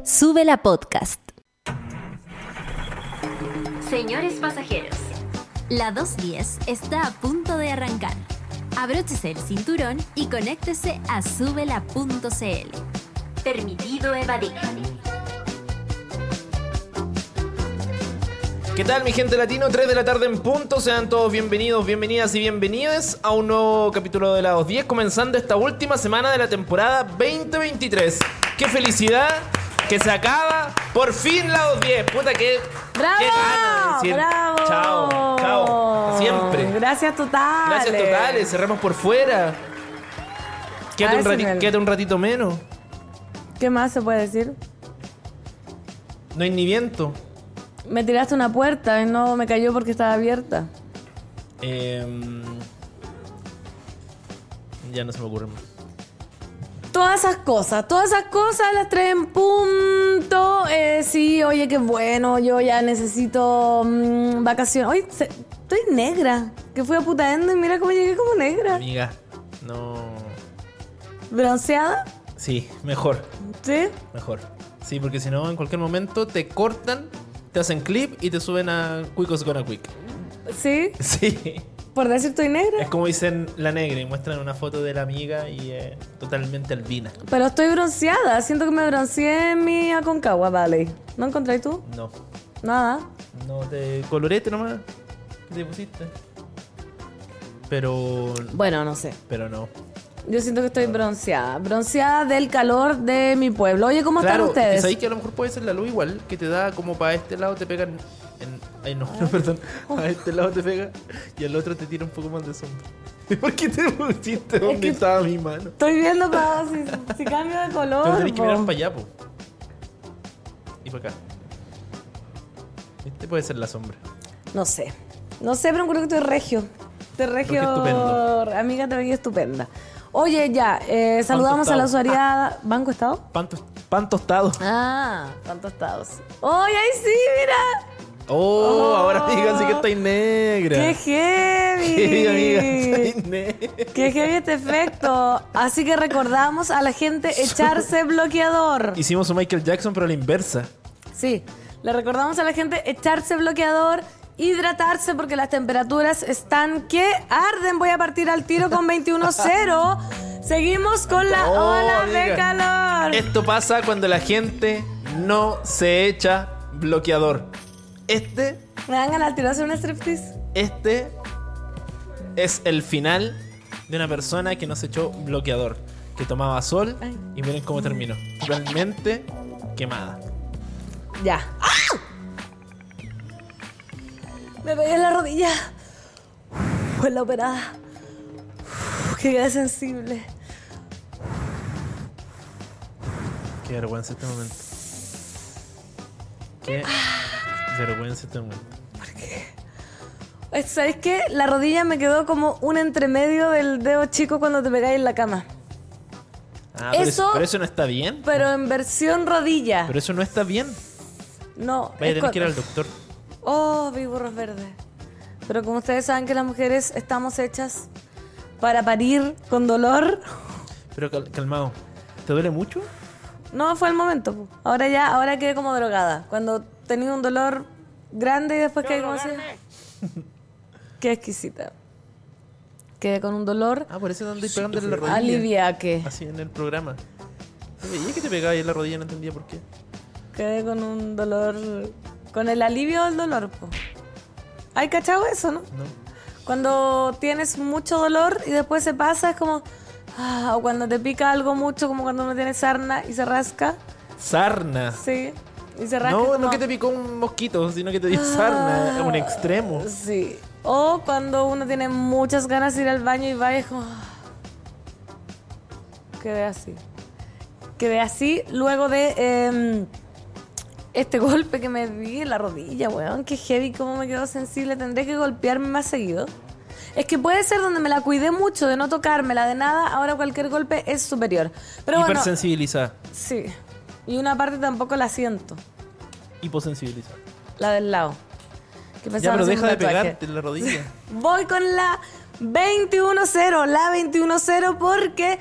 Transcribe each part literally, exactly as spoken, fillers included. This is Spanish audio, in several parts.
Sube la podcast. Señores pasajeros, La doscientos diez está a punto de arrancar. Abróchese el cinturón y conéctese a subela punto c l. permitido evadir. ¿Qué tal, mi gente latino? tres de la tarde en punto. Sean todos bienvenidos, bienvenidas y bienvenidas a un nuevo capítulo de La doscientos diez, comenzando esta última semana de la temporada veinte veintitrés. ¡Qué felicidad! Que se acaba por fin La doscientos diez. Puta, que ¡Bravo! qué ganas de decir ¡Bravo! chao, chao, siempre. Gracias totales. Gracias totales, cerramos por fuera. Quédate A un, ese rati- nivel. quédate un ratito menos. ¿Qué más se puede decir? No hay ni viento. Me tiraste una puerta y no me cayó porque estaba abierta. Eh, ya no se me ocurre más. Todas esas cosas, todas esas cosas las traen en punto. Eh, sí, oye, qué bueno, yo ya necesito mm, vacaciones. Oye, se- estoy negra. Que fui a Putaendo y mira cómo llegué como negra. Amiga, no. ¿Bronceada? Sí, mejor. ¿Sí? Mejor. Sí, porque si no, en cualquier momento te cortan, te hacen clip y te suben a Cuicos Gonna Quick. ¿Sí? Sí. ¿Por decir estoy negra? Es como dicen la negra y muestran una foto de la amiga y eh, totalmente albina. Pero estoy bronceada. Siento que me bronceé en mi Aconcagua Valley. ¿No encontré tú? No. Nada. No te colorete nomás. ¿Qué te pusiste? Pero. Bueno, no sé. Pero no. Yo siento que estoy bronceada. Bronceada del calor de mi pueblo. Oye, ¿cómo Claro, están ustedes? ahí que a lo mejor puede ser la luz igual, que te da como para este lado te pegan. En, ay, no, no, perdón. A este lado te pega y al otro te tira un poco más de sombra. ¿Por qué te pusiste donde que- estaba mi mano? Estoy viendo para si, si cambio de color. Pero tenés que po. mirar para allá, po. Y para acá. Este puede ser la sombra. No sé. No sé, pero creo que estoy regio. Estoy regio. Regio estupendo. Amiga, te veía estupenda. Oye, ya, eh, saludamos a la tostado. usuariada. ¿Banco Estado? Pan, tos- pan tostado. Ah, pan tostados. ¡Oye, ahí sí, mira! Oh, Oh. ahora digan sí que estáis negra. ¡Qué heavy! Qué amiga, estáis negra. ¡Qué heavy este efecto! Así que recordamos a la gente echarse bloqueador. Hicimos un Michael Jackson, pero a la inversa. Sí, le recordamos a la gente echarse bloqueador, hidratarse porque las temperaturas están que arden. Voy a partir al tiro con veintiuno cero. Seguimos con la Oh, ola de amiga. calor. Esto pasa cuando la gente no se echa bloqueador. Este, ¿Me dan ganas de tiro a hacer un striptease? este es el final de una persona que no se echó bloqueador, que tomaba sol Ay. y miren cómo terminó. Realmente quemada. Ya. ¡Ah! Me pegué en la rodilla. Fue la operada. Uf, que quedé sensible. Qué vergüenza este momento. Qué vergüenza este momento. ¿Sabes qué? La rodilla me quedó como un entremedio del dedo chico cuando te pegáis en la cama. Ah, pero, Eso- eso, pero eso no está bien. Pero en versión rodilla. Pero eso no está bien. No. Vaya a es tener con- que ir al doctor. Oh, vi burros verdes. Pero como ustedes saben que las mujeres estamos hechas para parir con dolor, Pero cal- calmado. ¿Te duele mucho? no fue el momento. po. Ahora ya, ahora quedé como drogada. Cuando tenía un dolor grande y después quedé como así. Qué exquisita. Quedé con un dolor Ah, por eso andáis pegando en la rodilla. aliviaque. Así en el programa. Oye, ¿y que te pegabas en la rodilla? No entendía por qué. Quedé con un dolor, con el alivio del dolor. po. ¿Hay cachado eso, no? No. Cuando tienes mucho dolor y después se pasa, es como... ah, o cuando te pica algo mucho, como cuando uno tiene sarna y se rasca. Sarna. Sí. Y se rasca No, como- no que te picó un mosquito, sino que te dio sarna. Es un extremo. Sí. O cuando uno tiene muchas ganas de ir al baño y va y es como... ah. Quedé así. Quedé así luego de eh, este golpe que me di en la rodilla, weón. Qué heavy, cómo me quedó sensible. Tendré que golpearme más seguido. Es que puede ser donde me la cuidé mucho de no tocármela de nada. Ahora cualquier golpe es superior. Pero bueno, Hipersensibilizada. sí. Y una parte tampoco la siento. Hiposensibilizada. La del lado. Que Ya, pensaba pero hacer un deja de tatuaje. pegarte en la rodilla. Voy con la veintiuno cero, la veintiuno cero porque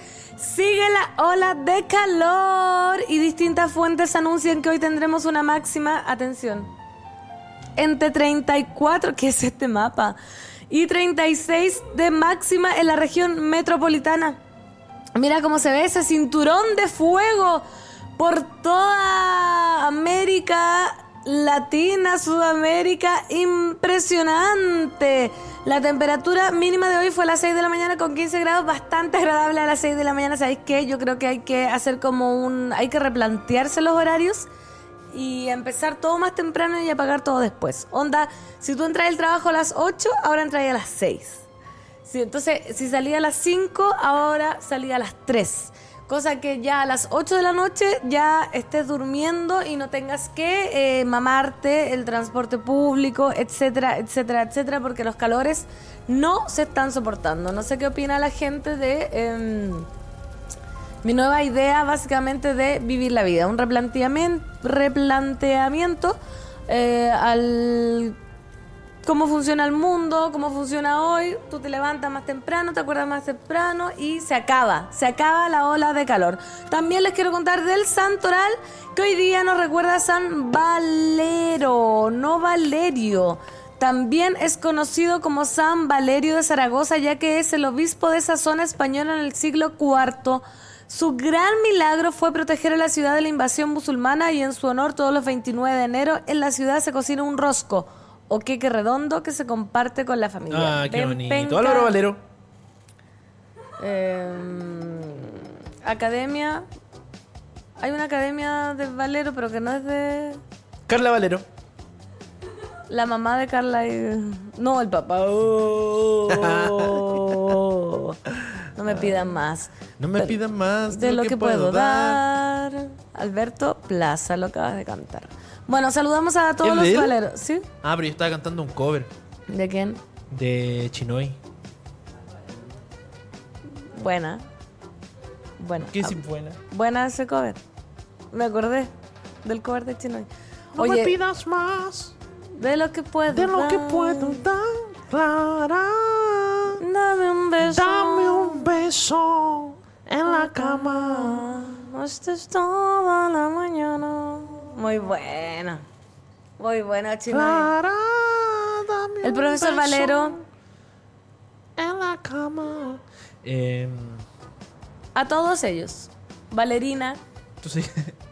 Sigue la ola de calor y distintas fuentes anuncian que hoy tendremos una máxima, atención, entre treinta y cuatro, ¿qué es este mapa? Y treinta y seis de máxima en la región metropolitana. Mira cómo se ve ese cinturón de fuego por toda América Latina, Sudamérica, impresionante. La temperatura mínima de hoy fue a las seis de la mañana con quince grados, bastante agradable a las seis de la mañana. ¿Sabéis qué? Yo creo que hay que hacer como un... hay que replantearse los horarios y empezar todo más temprano y apagar todo después. Onda, si tú entras al trabajo a las ocho, ahora entras a las seis. Sí, entonces, si salía a las cinco, ahora salía a las tres. Cosa que ya a las ocho de la noche ya estés durmiendo y no tengas que eh, mamarte el transporte público, etcétera, etcétera, etcétera, porque los calores no se están soportando. No sé qué opina la gente de eh, mi nueva idea, básicamente, de vivir la vida. Un replanteamiento, replanteamiento eh, al... cómo funciona el mundo, cómo funciona hoy. Tú te levantas más temprano, te acuerdas más temprano y se acaba, se acaba la ola de calor. También les quiero contar del santoral que hoy día nos recuerda a San Valero, no Valerio. También es conocido como San Valerio de Zaragoza, ya que es el obispo de esa zona española en el siglo cuarto. Su gran milagro fue proteger a la ciudad de la invasión musulmana y en su honor todos los veintinueve de enero en la ciudad se cocina un rosco o queque redondo que se comparte con la familia. Ah, qué Ven, bonito. penca. Álvaro Valero. Eh, academia. Hay una academia de Valero, pero que no es de... Carla Valero. La mamá de Carla y... No, el papá. Oh. No me pidan más. No me Pero pidan más de lo que, que puedo dar. dar. Alberto Plaza, lo acabas de cantar. Bueno, saludamos a todos los valeros. ¿Sí? Ah, pero yo estaba cantando un cover. ¿De quién? De Chinoy. Buena. Buena. ¿Qué es buena? Buena ese cover. Me acordé del cover de Chinoy. No Oye, me pidas más. De lo que puedo De lo dar. que puedo dar. Clara. Dame un beso. Dame un beso en la cama. No estés toda la mañana. Muy buena. Muy buena, Chinoy. Clara, dame El profesor un beso Valero. en la cama. Eh, A todos ellos. Valerina. ¿Tú sí?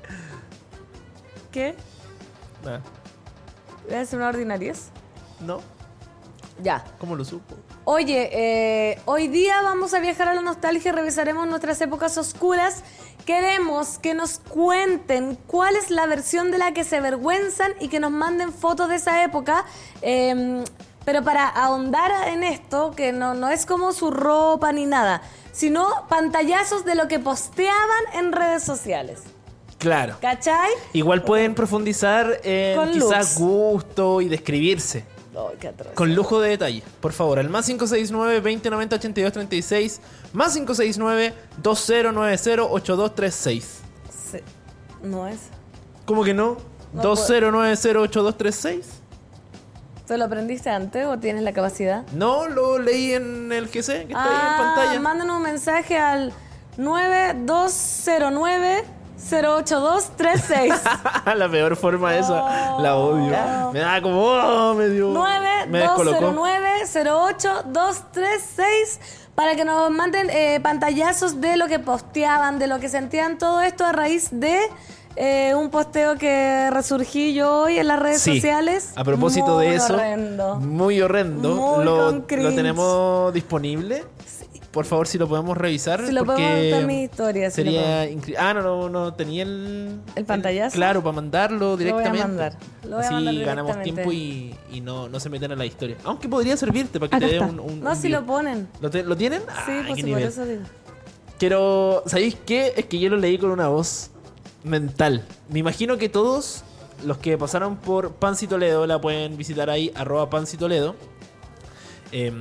¿Qué? Ah, ¿Voy a hacer una ordinariez? ¿no? Ya. ¿Cómo lo supo? Oye, eh, hoy día vamos a viajar a la nostalgia y revisaremos nuestras épocas oscuras. Queremos que nos cuenten cuál es la versión de la que se avergüenzan y que nos manden fotos de esa época. Eh, pero para ahondar en esto, que no, no es como su ropa ni nada, sino pantallazos de lo que posteaban en redes sociales. Claro. ¿Cachai? Igual pueden profundizar en Con quizás looks. gusto y describirse. Ay, qué atroz. Con lujo de detalle. Por favor, al más cinco seis nueve, veinte noventa, ochenta y dos treinta y seis, más cinco seis nueve, veinte noventa, ochenta y dos treinta y seis. Sí. No es. ¿Cómo que no? No veinte noventa, ochenta y dos treinta y seis. ¿Te lo aprendiste antes o tienes la capacidad? No, lo leí en el G C, que está ahí en Ah, pantalla. mándanos un mensaje al nueve dos cero nueve, cero ocho dos tres seis. La peor forma esa. La odio. Me da como... oh, me dio... nueve me dos cero descolocó. nueve, cero ocho dos tres seis para que nos manden eh, pantallazos de lo que posteaban, de lo que sentían, todo esto a raíz de eh, un posteo que resurgí yo hoy en las redes Sí, sociales. a propósito Muy de eso, horrendo. muy horrendo. Muy lo, con lo cringe. tenemos disponible. Por favor, si lo podemos revisar. Si lo porque podemos ver mi historia, si lo Sería increíble. Ah, no, no, no tenía el. ¿El pantallazo? Claro, para mandarlo directamente. mandar, lo voy a Así mandar ganamos directamente. tiempo y, y no, no se meten a la historia. Aunque podría servirte para que Acá te dé está. un, un. No, un si view. lo ponen. ¿Lo, te- ¿lo tienen? Sí, Ay, pues qué sí, por nivel. eso digo. Quiero. ¿Sabéis qué? Es que yo lo leí con una voz mental. Me imagino que todos los que pasaron por Pansi Toledo, la pueden visitar ahí, arroba Pansi Toledo, em,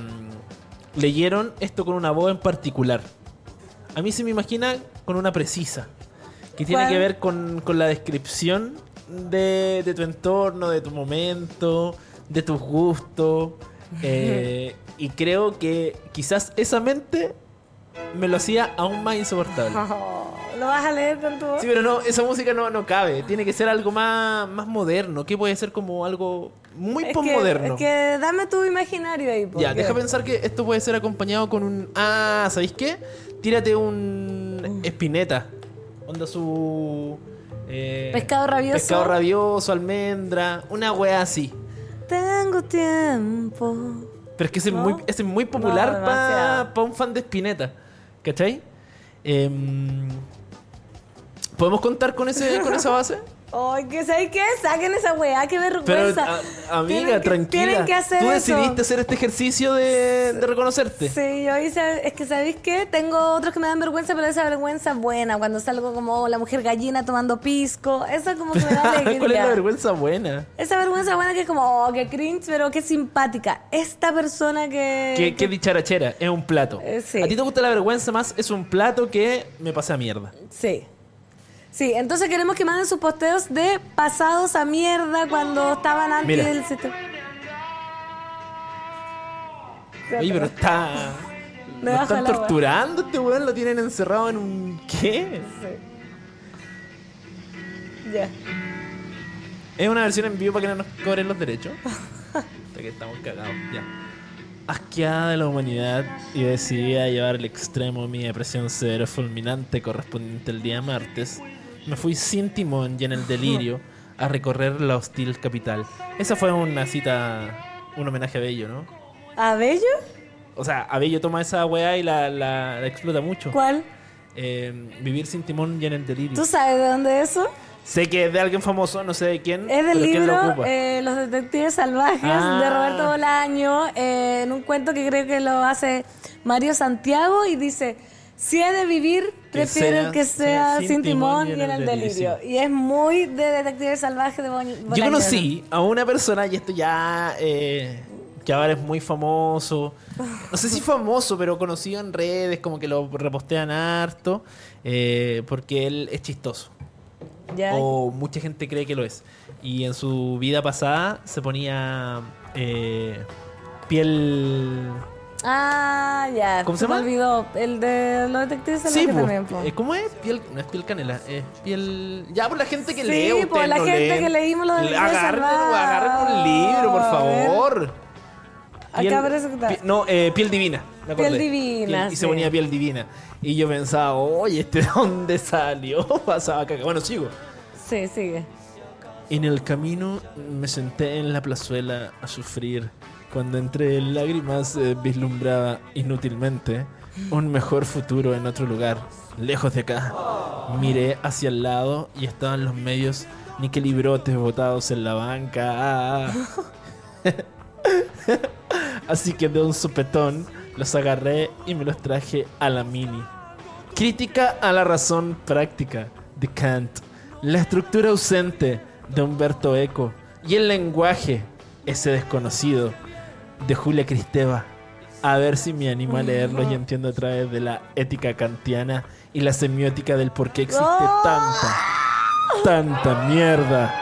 leyeron esto con una voz en particular. A mí se me imagina con una precisa, que tiene ¿Cuál? que ver con, con la descripción de, de tu entorno, de tu momento, de tus gustos. eh, y creo que quizás esa mente me lo hacía aún más insoportable. Oh, ¿lo vas a leer con tu voz? Sí, pero no, esa música no, no cabe. Tiene que ser algo más, más moderno. Que puede ser como algo muy Es postmoderno. que, es que dame tu imaginario ahí. Ya, porque- deja pensar que esto puede ser acompañado con un... Ah, ¿sabéis qué? Tírate un Spinetta. Onda su... eh, Pescado rabioso. Pescado rabioso, almendra. Una wea así. Tengo tiempo. Pero es que ese ¿No? es muy, ese es muy popular No, para demasiado. pa un fan de Spinetta. ¿Cachai? Em, ¿Podemos contar con, ese, con esa base? Ay, que ¿sabes qué? Saquen esa weá, qué Pero, vergüenza. a- amiga, Tienen que- tranquila. Tienen que hacer Tú eso. decidiste hacer este ejercicio de, de reconocerte. Sí, yo hice, es que ¿sabéis qué? Tengo otros que me dan vergüenza, pero esa vergüenza buena, cuando salgo como la mujer gallina tomando pisco, esa como que me da alegría. ¿Cuál es la vergüenza buena? Esa vergüenza buena que es como, oh, qué cringe, pero qué simpática. Esta persona que... ¿Qué, qué dicharachera? Es un plato. Eh, sí. ¿A ti te gusta la vergüenza más? Es un plato que me pasa a mierda. Sí. Sí, entonces queremos que manden sus posteos de pasados a mierda cuando estaban antes Mira. del sistema. Oye, pero está... Me ¿Lo baja están la wea. torturando este weón? ¿Lo tienen encerrado en un... ¿Qué? Ya. Es una versión en vivo para que no nos cobren los derechos. Hasta que estamos cagados, ya. Asqueada de la humanidad y decidida a llevar al extremo mi depresión severa fulminante correspondiente el día martes, me fui sin timón y en el delirio a recorrer la hostil capital. Esa fue una cita, un homenaje a Bello, ¿no? ¿A Bello? O sea, a Bello toma esa weá y la, la- la explota mucho. ¿Cuál? Eh, vivir sin timón y en el delirio. ¿Tú sabes de dónde es eso? Sé que es de alguien famoso, no sé de quién. Es del pero ¿quién lo libro ocupa? eh, Los Detectives Salvajes Ah. de Roberto Bolaño, eh, en un cuento que creo que lo hace Mario Santiago y dice, si he de vivir, Que prefiero sea- que sea sea sin timón y en el delirio. Y es muy de Detectives Salvajes de Bo- Bolaño. Yo conocí a una persona, y esto ya, eh, que ahora es muy famoso. No sé si famoso, pero conocido en redes, como que lo repostean harto, eh, porque él es chistoso. Ya. O mucha gente cree que lo es. Y en su vida pasada se ponía eh, piel... Ah, ya. ¿Cómo se me llama? olvidó. El de Los Detectives Sí, Salvajes po. también, po. Eh, ¿Cómo es? Piel, no es piel canela, es piel... Ya, por la gente que Sí, lee, ustedes por la no gente leen. que leímos los de agarren, agarren un libro, por A ver. favor. Acá parece que está. pi- no, eh, piel divina. me acordé. Piel divina, Piel- y sí. se ponía piel divina. Y yo pensaba, oye, ¿este de dónde salió? Pasaba caca. Bueno, sigo. Sí, sigue. En el camino me senté en la plazuela a sufrir. Cuando entre lágrimas eh, vislumbraba inútilmente un mejor futuro en otro lugar, lejos de acá. Miré hacia el lado y estaban los medios niquelibrotes botados en la banca. Ah, ah. Así que de un sopetón los agarré y me los traje a la mini. Crítica a la razón práctica de Kant, la estructura ausente de Humberto Eco y el lenguaje, ese desconocido, de Julia Kristeva. A ver si me animo a leerlo y entiendo a través de la ética kantiana y la semiótica del por qué existe ¡Oh! tanta, tanta mierda.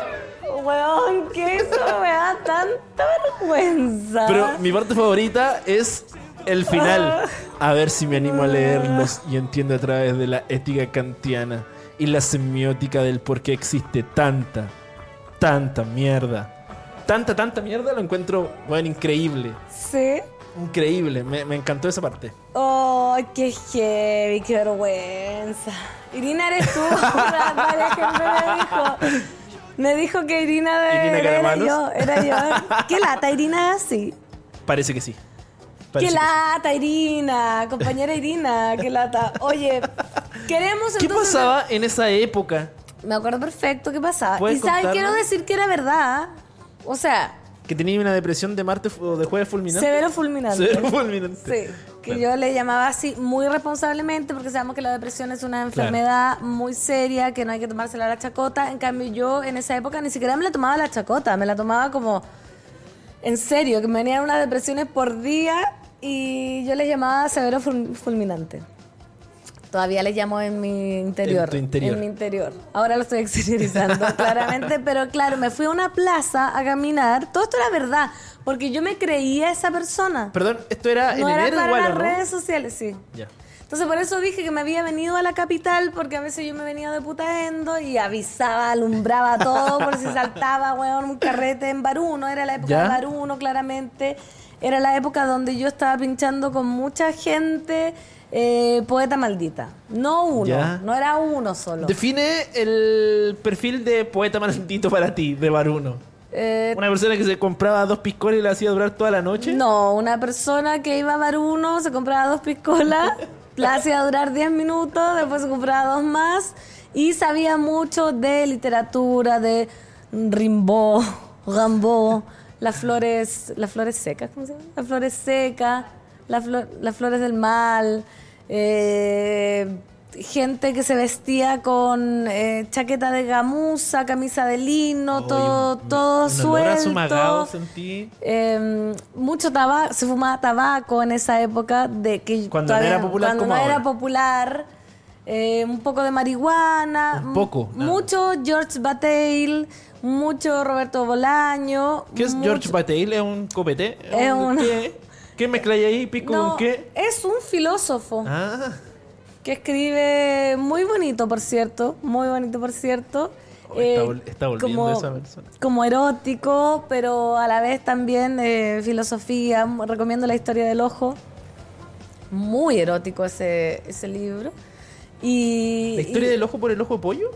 Weón, que eso me da tanta vergüenza. Pero mi parte favorita es el final. A ver si me animo a leerlos y entiendo a través de la ética kantiana y la semiótica del por qué existe tanta, tanta mierda. Tanta, tanta mierda lo encuentro, bueno, increíble. Sí. Increíble, me, me encantó esa parte. Oh, qué heavy, qué vergüenza. Irina, eres tú. Varias gente me dijo. Me dijo que Irina, de, Irina era Caramanos. yo, era yo. ¿Qué lata, Irina? Sí. Parece que sí. ¿Qué Parece que sí. lata, Irina? Compañera Irina, qué lata. Oye, queremos ¿Qué entonces... pasaba en esa época? Me acuerdo perfecto qué pasaba. Y ¿Puedes sabes, contarnos? quiero decir que era verdad. O sea, ¿Que tenía una depresión de martes o de jueves fulminante? severo fulminante. Severo fulminante. Sí, que Bueno. yo le llamaba así muy responsablemente porque sabemos que la depresión es una enfermedad muy seria, que no hay que tomársela a la chacota. En cambio yo en esa época ni siquiera me la tomaba a la chacota, me la tomaba como en serio, que me venían unas depresiones por día y yo les llamaba severo ful- fulminante. Todavía les llamo en mi interior. En tu interior. En mi interior. Ahora lo estoy exteriorizando, claramente. Pero claro, me fui a una plaza a caminar. Todo esto era verdad. Porque yo me creía esa persona. Perdón, ¿esto era No en era enero para igual las o no? redes sociales, sí. Ya. Entonces por eso dije que me había venido a la capital, porque a veces yo me venía de Putaendo y avisaba, alumbraba todo por si saltaba, weón, un carrete en Baruno. Era la época ¿Ya? de Baruno, claramente. Era la época donde yo estaba pinchando con mucha gente, eh, poeta maldita. No uno, ¿Ya? no era uno solo. Define el perfil de poeta maldito para ti, de Baruno. Eh, ¿Una persona que se compraba dos piscolas y la hacía durar toda la noche? No, una persona que iba a Baruno, se compraba dos piscolas, la hacía durar diez minutos, después se compraba dos más y sabía mucho de literatura, de Rimbaud, Rimbaud, las flores, las flores secas, ¿cómo se llama? Las flores secas, las, flo- las flores del mal, eh, gente que se vestía con eh, chaqueta de gamuza, camisa de lino, Oye, todo, un- todo un olor a suelto. sumagado sentí. Eh, mucho tabaco, se fumaba tabaco en esa época de que Cuando no era popular cuando como no era ahora. popular, eh, un poco de marihuana, Un poco, m- nada. mucho George Bataille, mucho Roberto Bolaño. ¿Qué es mucho- George Bataille? ¿Es un copete? Es un- ¿Qué? ¿Qué mezcláis ahí? ¿Pico No, con qué? es un filósofo Ah, que escribe muy bonito, por cierto, muy bonito, por cierto. Oh, está vol- está volviendo como, esa persona. como erótico, pero a la vez también eh, filosofía. M- Recomiendo La historia del ojo. Muy erótico ese, ese libro. Y, ¿la historia y- del ojo por el ojo de pollo?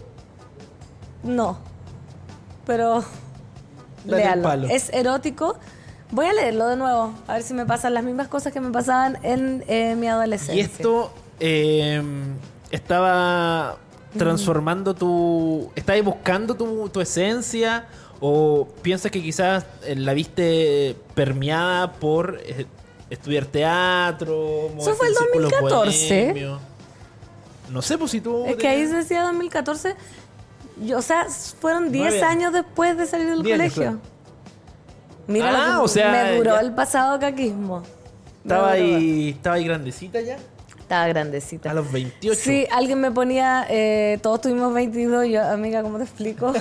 No, pero Dale el léalo. palo. Es erótico. Voy a leerlo de nuevo, a ver si me pasan las mismas cosas que me pasaban en eh, mi adolescencia. Y esto eh, estaba transformando tu... ¿Estabas buscando tu, tu esencia? ¿O piensas que quizás eh, la viste permeada por eh, estudiar teatro? Eso moverte fue el en círculos dos mil catorce. bohemios? No sé, pues si tú... Es que ahí tenías- decía dos mil catorce. Yo, o sea, fueron diez Nueve. años después de salir del Diez años, colegio. claro. Mira Ah, lo que o sea, me duró ya- el pasado caquismo. Me Estaba duró. ahí, estaba ahí grandecita ya. Estaba grandecita. A los veintiocho. Sí, alguien me ponía, eh, todos tuvimos veintidós, yo, amiga, ¿cómo te explico?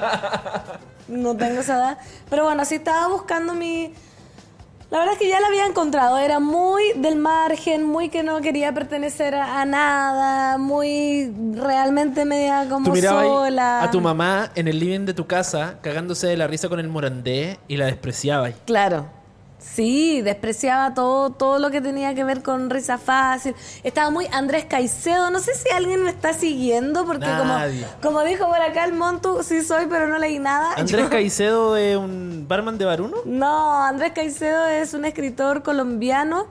No tengo esa edad. Pero bueno, sí estaba buscando mi... La verdad es que ya la había encontrado. Era muy del margen, muy que no quería pertenecer a, a nada, muy realmente media como Tú mirabas ahí sola. a tu mamá en el living de tu casa cagándose de la risa con el morandé y la despreciabas. Claro. Sí, despreciaba todo, todo lo que tenía que ver con risa fácil. Estaba muy Andrés Caicedo. No sé si alguien me está siguiendo, porque como, Nadie. como dijo por acá el Montu, sí soy, pero no leí nada. ¿Andrés Yo- Caicedo de un barman de Baruno? No, Andrés Caicedo es un escritor colombiano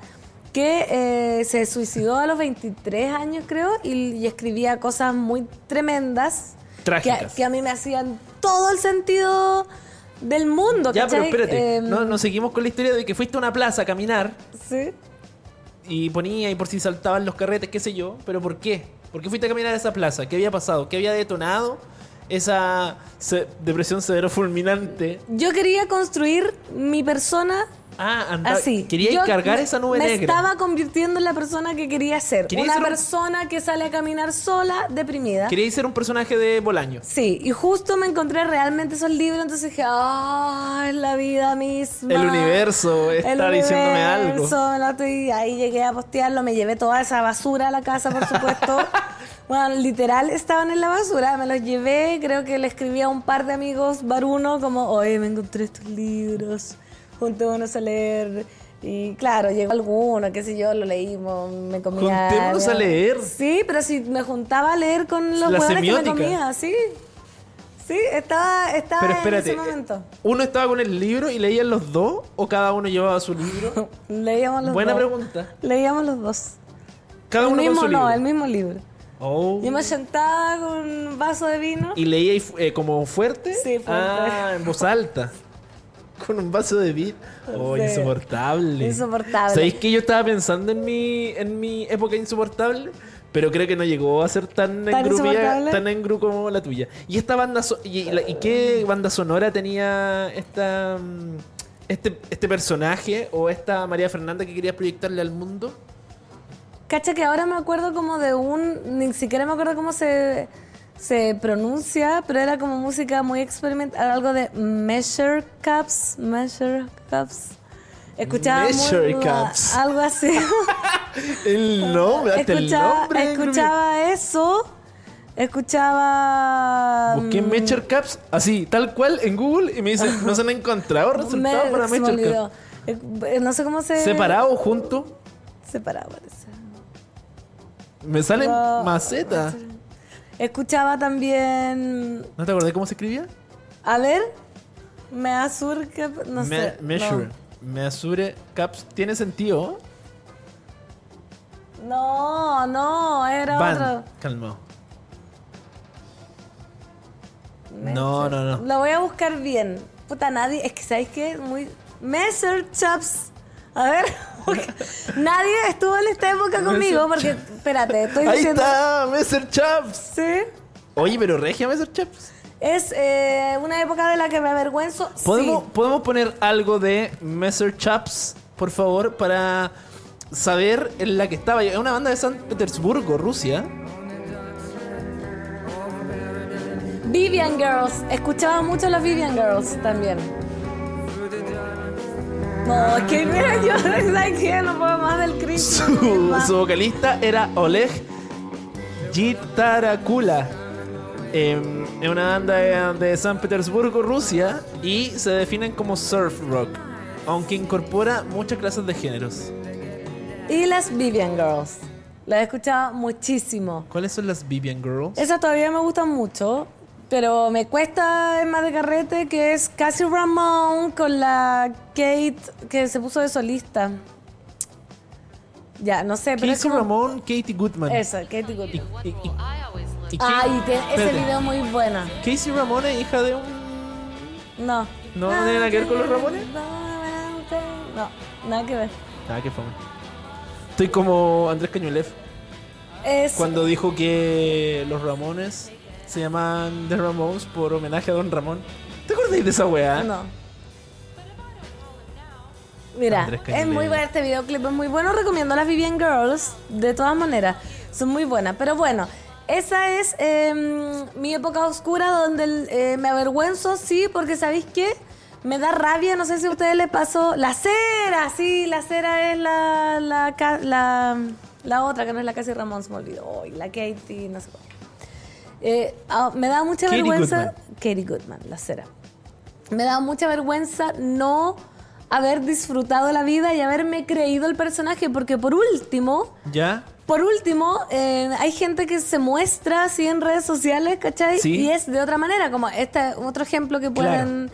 que eh, se suicidó a los veintitrés años, creo, y, y escribía cosas muy tremendas. Trágicas. Que, que a mí me hacían todo el sentido del mundo. Ya, pero ¿cachai? espérate. Eh, no, nos seguimos con la historia de que fuiste a una plaza a caminar Sí. y ponía y por si saltaban los carretes, qué sé yo. ¿Pero por qué? ¿Por qué fuiste a caminar a esa plaza? ¿Qué había pasado? ¿Qué había detonado esa se- depresión severo fulminante? Yo quería construir mi persona Ah, anda, así. quería Yo cargar me- esa nube me negra. estaba convirtiendo en la persona que quería ser. Quería Una ser un- persona que sale a caminar sola, deprimida. Quería ser un personaje de Bolaño. Sí, y justo me encontré realmente esos libros, entonces dije, ah, es la vida misma. El universo está El diciéndome algo. universo, me lo estoy- ahí llegué a postearlo, me llevé toda esa basura a la casa, por supuesto. Bueno, literal estaban en la basura, me los llevé, creo que le escribí a un par de amigos Baruno como, oye, me encontré estos libros, juntémonos a leer. Y claro, llegó alguno, qué sé yo, lo leímos, me comía. Juntémonos a leer. Sí, pero si me juntaba a leer con los La huevones que me semiótica. comía, sí. Sí, estaba, estaba Pero en espérate, ese momento. ¿uno estaba con el libro y leían los dos o cada uno llevaba su libro? Leíamos los Buena dos. pregunta. Leíamos los dos. Cada el uno mismo con su no, libro. el mismo libro. Oh. Yo me sentaba con un vaso de vino. ¿Y leía y eh, como fuerte? Sí, fuerte. Ah, en voz alta. Con un vaso de vino. Oh, Sí. insoportable. Insoportable. ¿Sabéis que yo estaba pensando en mi, en mi época insoportable? Pero creo que no llegó a ser tan ¿Tan engrupida, insoportable? tan engru como la tuya. ¿Y esta banda so- y, la- y qué banda sonora tenía esta mm, este, este personaje o esta María Fernanda que querías proyectarle al mundo? Cacha que ahora me acuerdo como de un... Ni siquiera me acuerdo cómo se, se pronuncia, pero era como música muy experimental, algo de Measure Cups, Measure Cups. Escuchaba Measure muy- Cups. algo así. El nombre, hasta el escuchaba nombre. escuchaba eso. Escuchaba. Busqué mm, Measure Cups así, tal cual en Google y me dice, no se han encontrado resultados me- para se me Measure olvidó. Cups. Eh, No sé cómo se. Separado, junto, Separado, parece. me salen No. macetas. Escuchaba también. ¿No te acordás cómo se escribía? A ver. Measure Cup. No Me- sé. measure. No. Measure Cups. ¿Tiene sentido? No, no, era Van. otro. Calmado. No, no, no. Lo voy a buscar bien. Puta, nadie. Es que, ¿sabéis qué? Muy. Measure Chops. A ver. Nadie estuvo en esta época conmigo porque. Espérate, estoy Ahí diciendo. está, Measure Chops. Sí. Oye, pero regia Measure Chops. Es eh, una época de la que me avergüenzo. ¿Podemos, Sí. ¿Podemos poner algo de Measure Chops, por favor, para saber en la que estaba? Es una banda de San Petersburgo, Rusia. Vivian Girls. Escuchaba mucho las Vivian Girls también. No, es que mira, yo ¿sabes qué? No puedo más del cringe. Su, su vocalista era Oleg Gitarakula. Eh, es una banda de, de San Petersburgo, Rusia, y se definen como surf rock, aunque incorpora muchas clases de géneros. Y las Vivian Girls. Las he escuchado muchísimo. ¿Cuáles son las Vivian Girls? Esas todavía me gustan mucho, pero me cuesta es más de carrete, que es Cassie Ramón con la Kate que se puso de solista. Ya, no sé, pero es Casey como... Ramón, Katie Goodman. Esa, Katie Y, Goodman. y- y- y Ay, Kate- tiene- ese espérate. video es muy buena. Casey Ramón es hija de un... No. ¿No tiene nada que ver con los Ramones? No, nada que ver. Ah, qué fome. Estoy como Andrés Cañuelet Es... cuando dijo que los Ramones se llaman The Ramones por homenaje a Don Ramón. ¿Te acordáis de esa weá? No. Mira, Andrés es Cañuelet. muy bueno este videoclip, es muy bueno. Recomiendo las Vivian Girls, de todas maneras. Son muy buenas. Pero bueno, esa es eh, mi época oscura donde eh, me avergüenzo, sí, porque ¿sabéis qué? Me da rabia, no sé si a ustedes les pasó. La cera, sí, la cera es la, la, ca- la, la otra, que no es la Cassie Ramón, se me olvidó. Hoy la Katie, no sé cuál. Eh, ah, me da mucha Katie vergüenza. Goodman. Katie Goodman, la cera. Me da mucha vergüenza no haber disfrutado la vida y haberme creído el personaje, porque por último, ¿Ya? por último, eh, hay gente que se muestra así en redes sociales, ¿cachai? Sí. Y es de otra manera, como este otro ejemplo que pueden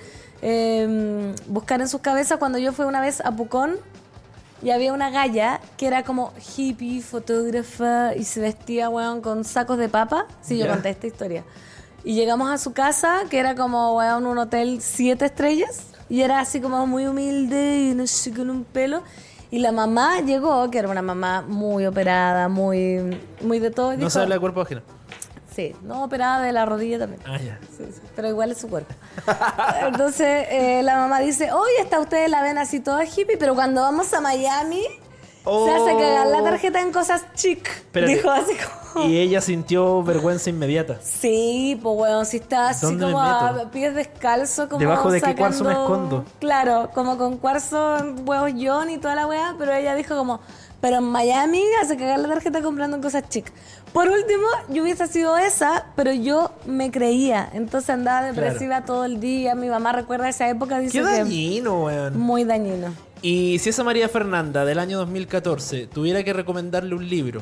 eh, buscar en sus cabezas. Cuando yo fui una vez a Pucón y había una galla que era como hippie, fotógrafa y se vestía, weón, con sacos de papa. Sí, yo Ya. conté esta historia. Y llegamos a su casa, que era como, weón, un hotel siete estrellas. Y era así como muy humilde y no sé, con un pelo. Y la mamá llegó, que era una mamá muy operada, muy, muy de todo. Y No dijo, se habla de cuerpo ajeno. Sí, no operada de la rodilla también. Ah, ya. Sí, sí, pero igual es su cuerpo. Entonces eh, la mamá dice, oye, esta ustedes la ven así toda hippie, pero cuando vamos a Miami Oh. se hace cagar la tarjeta en cosas chic. Espérate. Dijo así como... Y ella sintió vergüenza inmediata. Sí, pues bueno, si está así ¿Dónde me como a meto? pies descalzo, como ¿Debajo de qué sacando- cuarzo me escondo? Claro, como con cuarzo, huevos John y toda la weá, pero ella dijo como, pero en Miami hace cagar la tarjeta comprando en cosas chic. Por último, yo hubiese sido esa, pero yo me creía, entonces andaba depresiva todo el día. Mi mamá recuerda esa época, dice Qué que dañino, weón. muy dañino. Y si esa María Fernanda del año dos mil catorce tuviera que recomendarle un libro.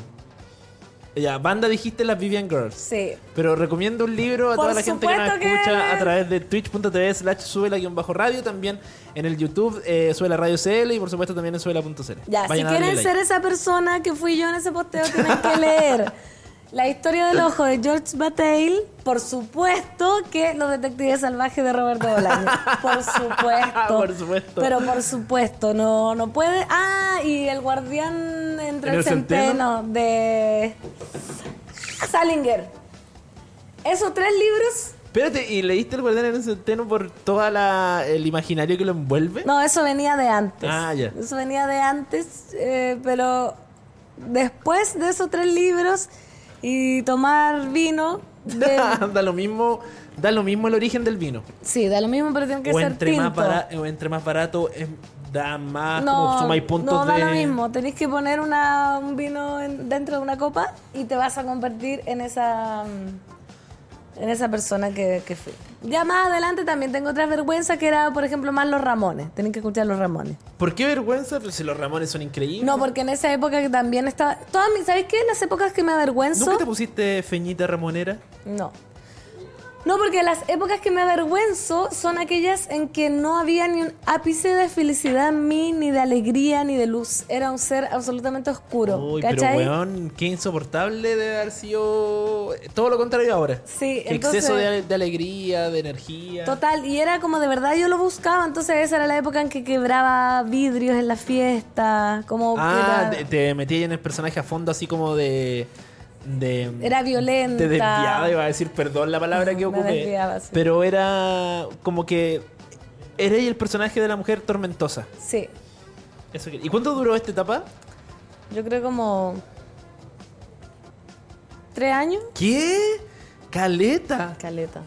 Ya, banda dijiste las Vivian Girls. Sí. Pero recomiendo un libro a Por toda la gente que nos supuesto que- escucha a través de twitch.tv slash subela-radio. También en el YouTube, eh, Subela Radio C L y por supuesto también en subela punto c l. Ya, Vayan si a darle quieren like. ser esa persona que fui yo en ese posteo, tienen que leer La historia del ojo de George Bataille. Por supuesto que Los detectives salvajes de Roberto Bolaño. Por supuesto. Por supuesto. Pero por supuesto, no, no puede. Ah, y El guardián entre ¿En el el centeno? centeno de Salinger. Esos tres libros. Espérate, ¿y leíste El guardián en el centeno por todo el imaginario que lo envuelve? No, eso venía de antes. Ah, ya. Eso venía de antes, eh, pero después de esos tres libros y tomar vino, de- da lo mismo, da lo mismo el origen del vino. sí, da lo mismo, pero tiene que O ser entre tinto. más barato, o entre más barato es- da más, como No, sumáis puntos no da de. lo mismo. Tenéis que poner una, un vino en- dentro de una copa y te vas a convertir en esa mm, en esa persona que, que fui. Ya más adelante también tengo otra vergüenza que era, por ejemplo, más los Ramones. Tenéis que escuchar los Ramones. ¿Por qué vergüenza? Pues si los Ramones son increíbles. No, porque en esa época que también estaba... Todas mis, ¿sabéis qué? Las épocas que me avergüenzo... ¿Nunca te pusiste feñita ramonera? No. No, porque las épocas que me avergüenzo son aquellas en que no había ni un ápice de felicidad en mí, ni de alegría, ni de luz. Era un ser absolutamente oscuro. Uy, pero ¿Cachai? weón, qué insoportable debe haber sido todo lo contrario ahora. Sí, Qué entonces- exceso de, de alegría, de energía. Total, y era como de verdad yo lo buscaba, entonces esa era la época en que quebraba vidrios en la fiesta, como Ah, que te, era, te metí en el personaje a fondo así como de... de era violenta. Te desviaba, iba a decir, perdón la palabra que Me ocupé. desviaba, sí. Pero era como que... Era el personaje de la mujer tormentosa. Sí, Eso que- ¿Y cuánto duró esta etapa? yo creo como tres años. ¿Qué? Caleta. Caleta.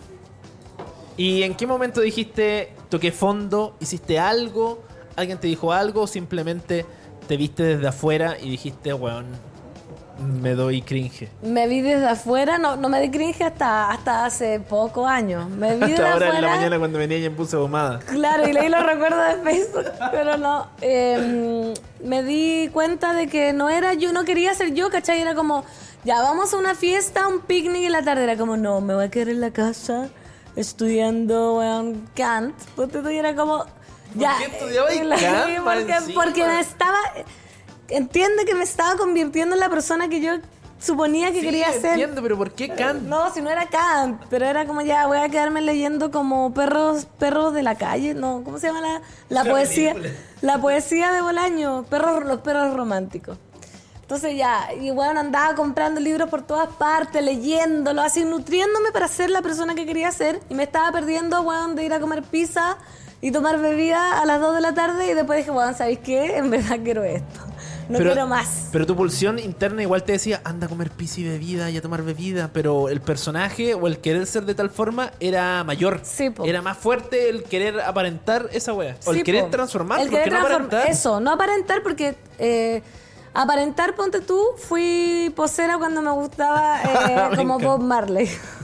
¿Y en qué momento dijiste, toqué fondo, hiciste algo, alguien te dijo algo, o simplemente te viste desde afuera y dijiste, weón, me doy cringe? Me vi desde afuera, no, no me di cringe hasta, hasta hace pocos años. Me vi desde Hasta ahora afuera. en la mañana cuando venía y me puse bomada. Claro, y leí los recuerdos de Facebook, pero no. eh, me di cuenta de que no era yo, no quería ser yo, ¿cachai? Era como, ya vamos a una fiesta, un picnic en la tarde. Era como, no, me voy a quedar en la casa estudiando, weón, Kant. Ponte tú, y era como, ya. qué estudiabas eh, la- Kant, más Porque, encima? porque me estaba, entiende que me estaba convirtiendo en la persona que yo suponía que Sí, quería ser. entiendo, pero ¿por qué Kant? No, si no era Kant, pero era como ya voy a quedarme leyendo como perros perros de la calle, no, ¿cómo se llama la, la La poesía? película. La poesía de Bolaño, perros, los perros románticos. Entonces ya, y bueno, andaba comprando libros por todas partes, leyéndolos, así nutriéndome para ser la persona que quería ser, y me estaba perdiendo, weón, de ir a comer pizza y tomar bebida a las dos de la tarde, y después dije, weón, ¿sabéis qué? En verdad quiero esto. No Pero- quiero más. Pero tu pulsión interna igual te decía, anda a comer pizza y bebida y a tomar bebida, pero el personaje o el querer ser de tal forma era mayor. Sí, po. Era más fuerte el querer aparentar esa wea. O el Sí, querer po. transformar, El porque querer no transform- aparentar. Eso, no aparentar porque... eh, aparentar, ponte tú, fui posera cuando me gustaba eh, Me como encanta. Bob Marley.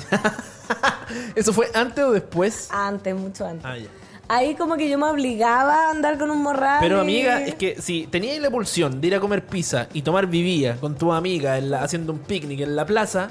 ¿Eso fue antes o después? Antes, mucho antes. Ah, ya. Ahí como que yo me obligaba a andar con un morral. Pero y- amiga, es que si tenías la pulsión de ir a comer pizza y tomar vivía con tu amiga en la- haciendo un picnic en la plaza,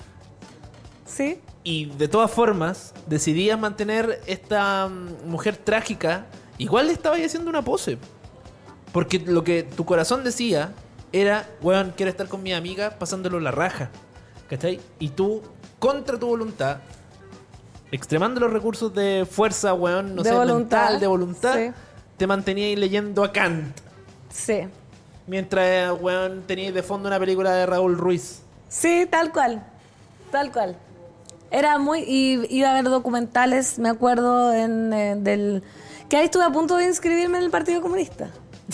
Sí. y de todas formas decidías mantener esta mm, mujer trágica, igual le estabas haciendo una pose. Porque lo que tu corazón decía era, weón, quiero estar con mi amiga pasándolo la raja. ¿Cachai? Y tú, contra tu voluntad, extremando los recursos de fuerza, weón, no De sé, voluntad, mental, de voluntad, sí. te mantenías leyendo a Kant. Sí. Mientras, weón, tenías de fondo una película de Raúl Ruiz. Sí, tal cual. Tal cual. Era muy... Y iba a ver documentales, me acuerdo, en, eh, del... Que ahí estuve a punto de inscribirme en el Partido Comunista.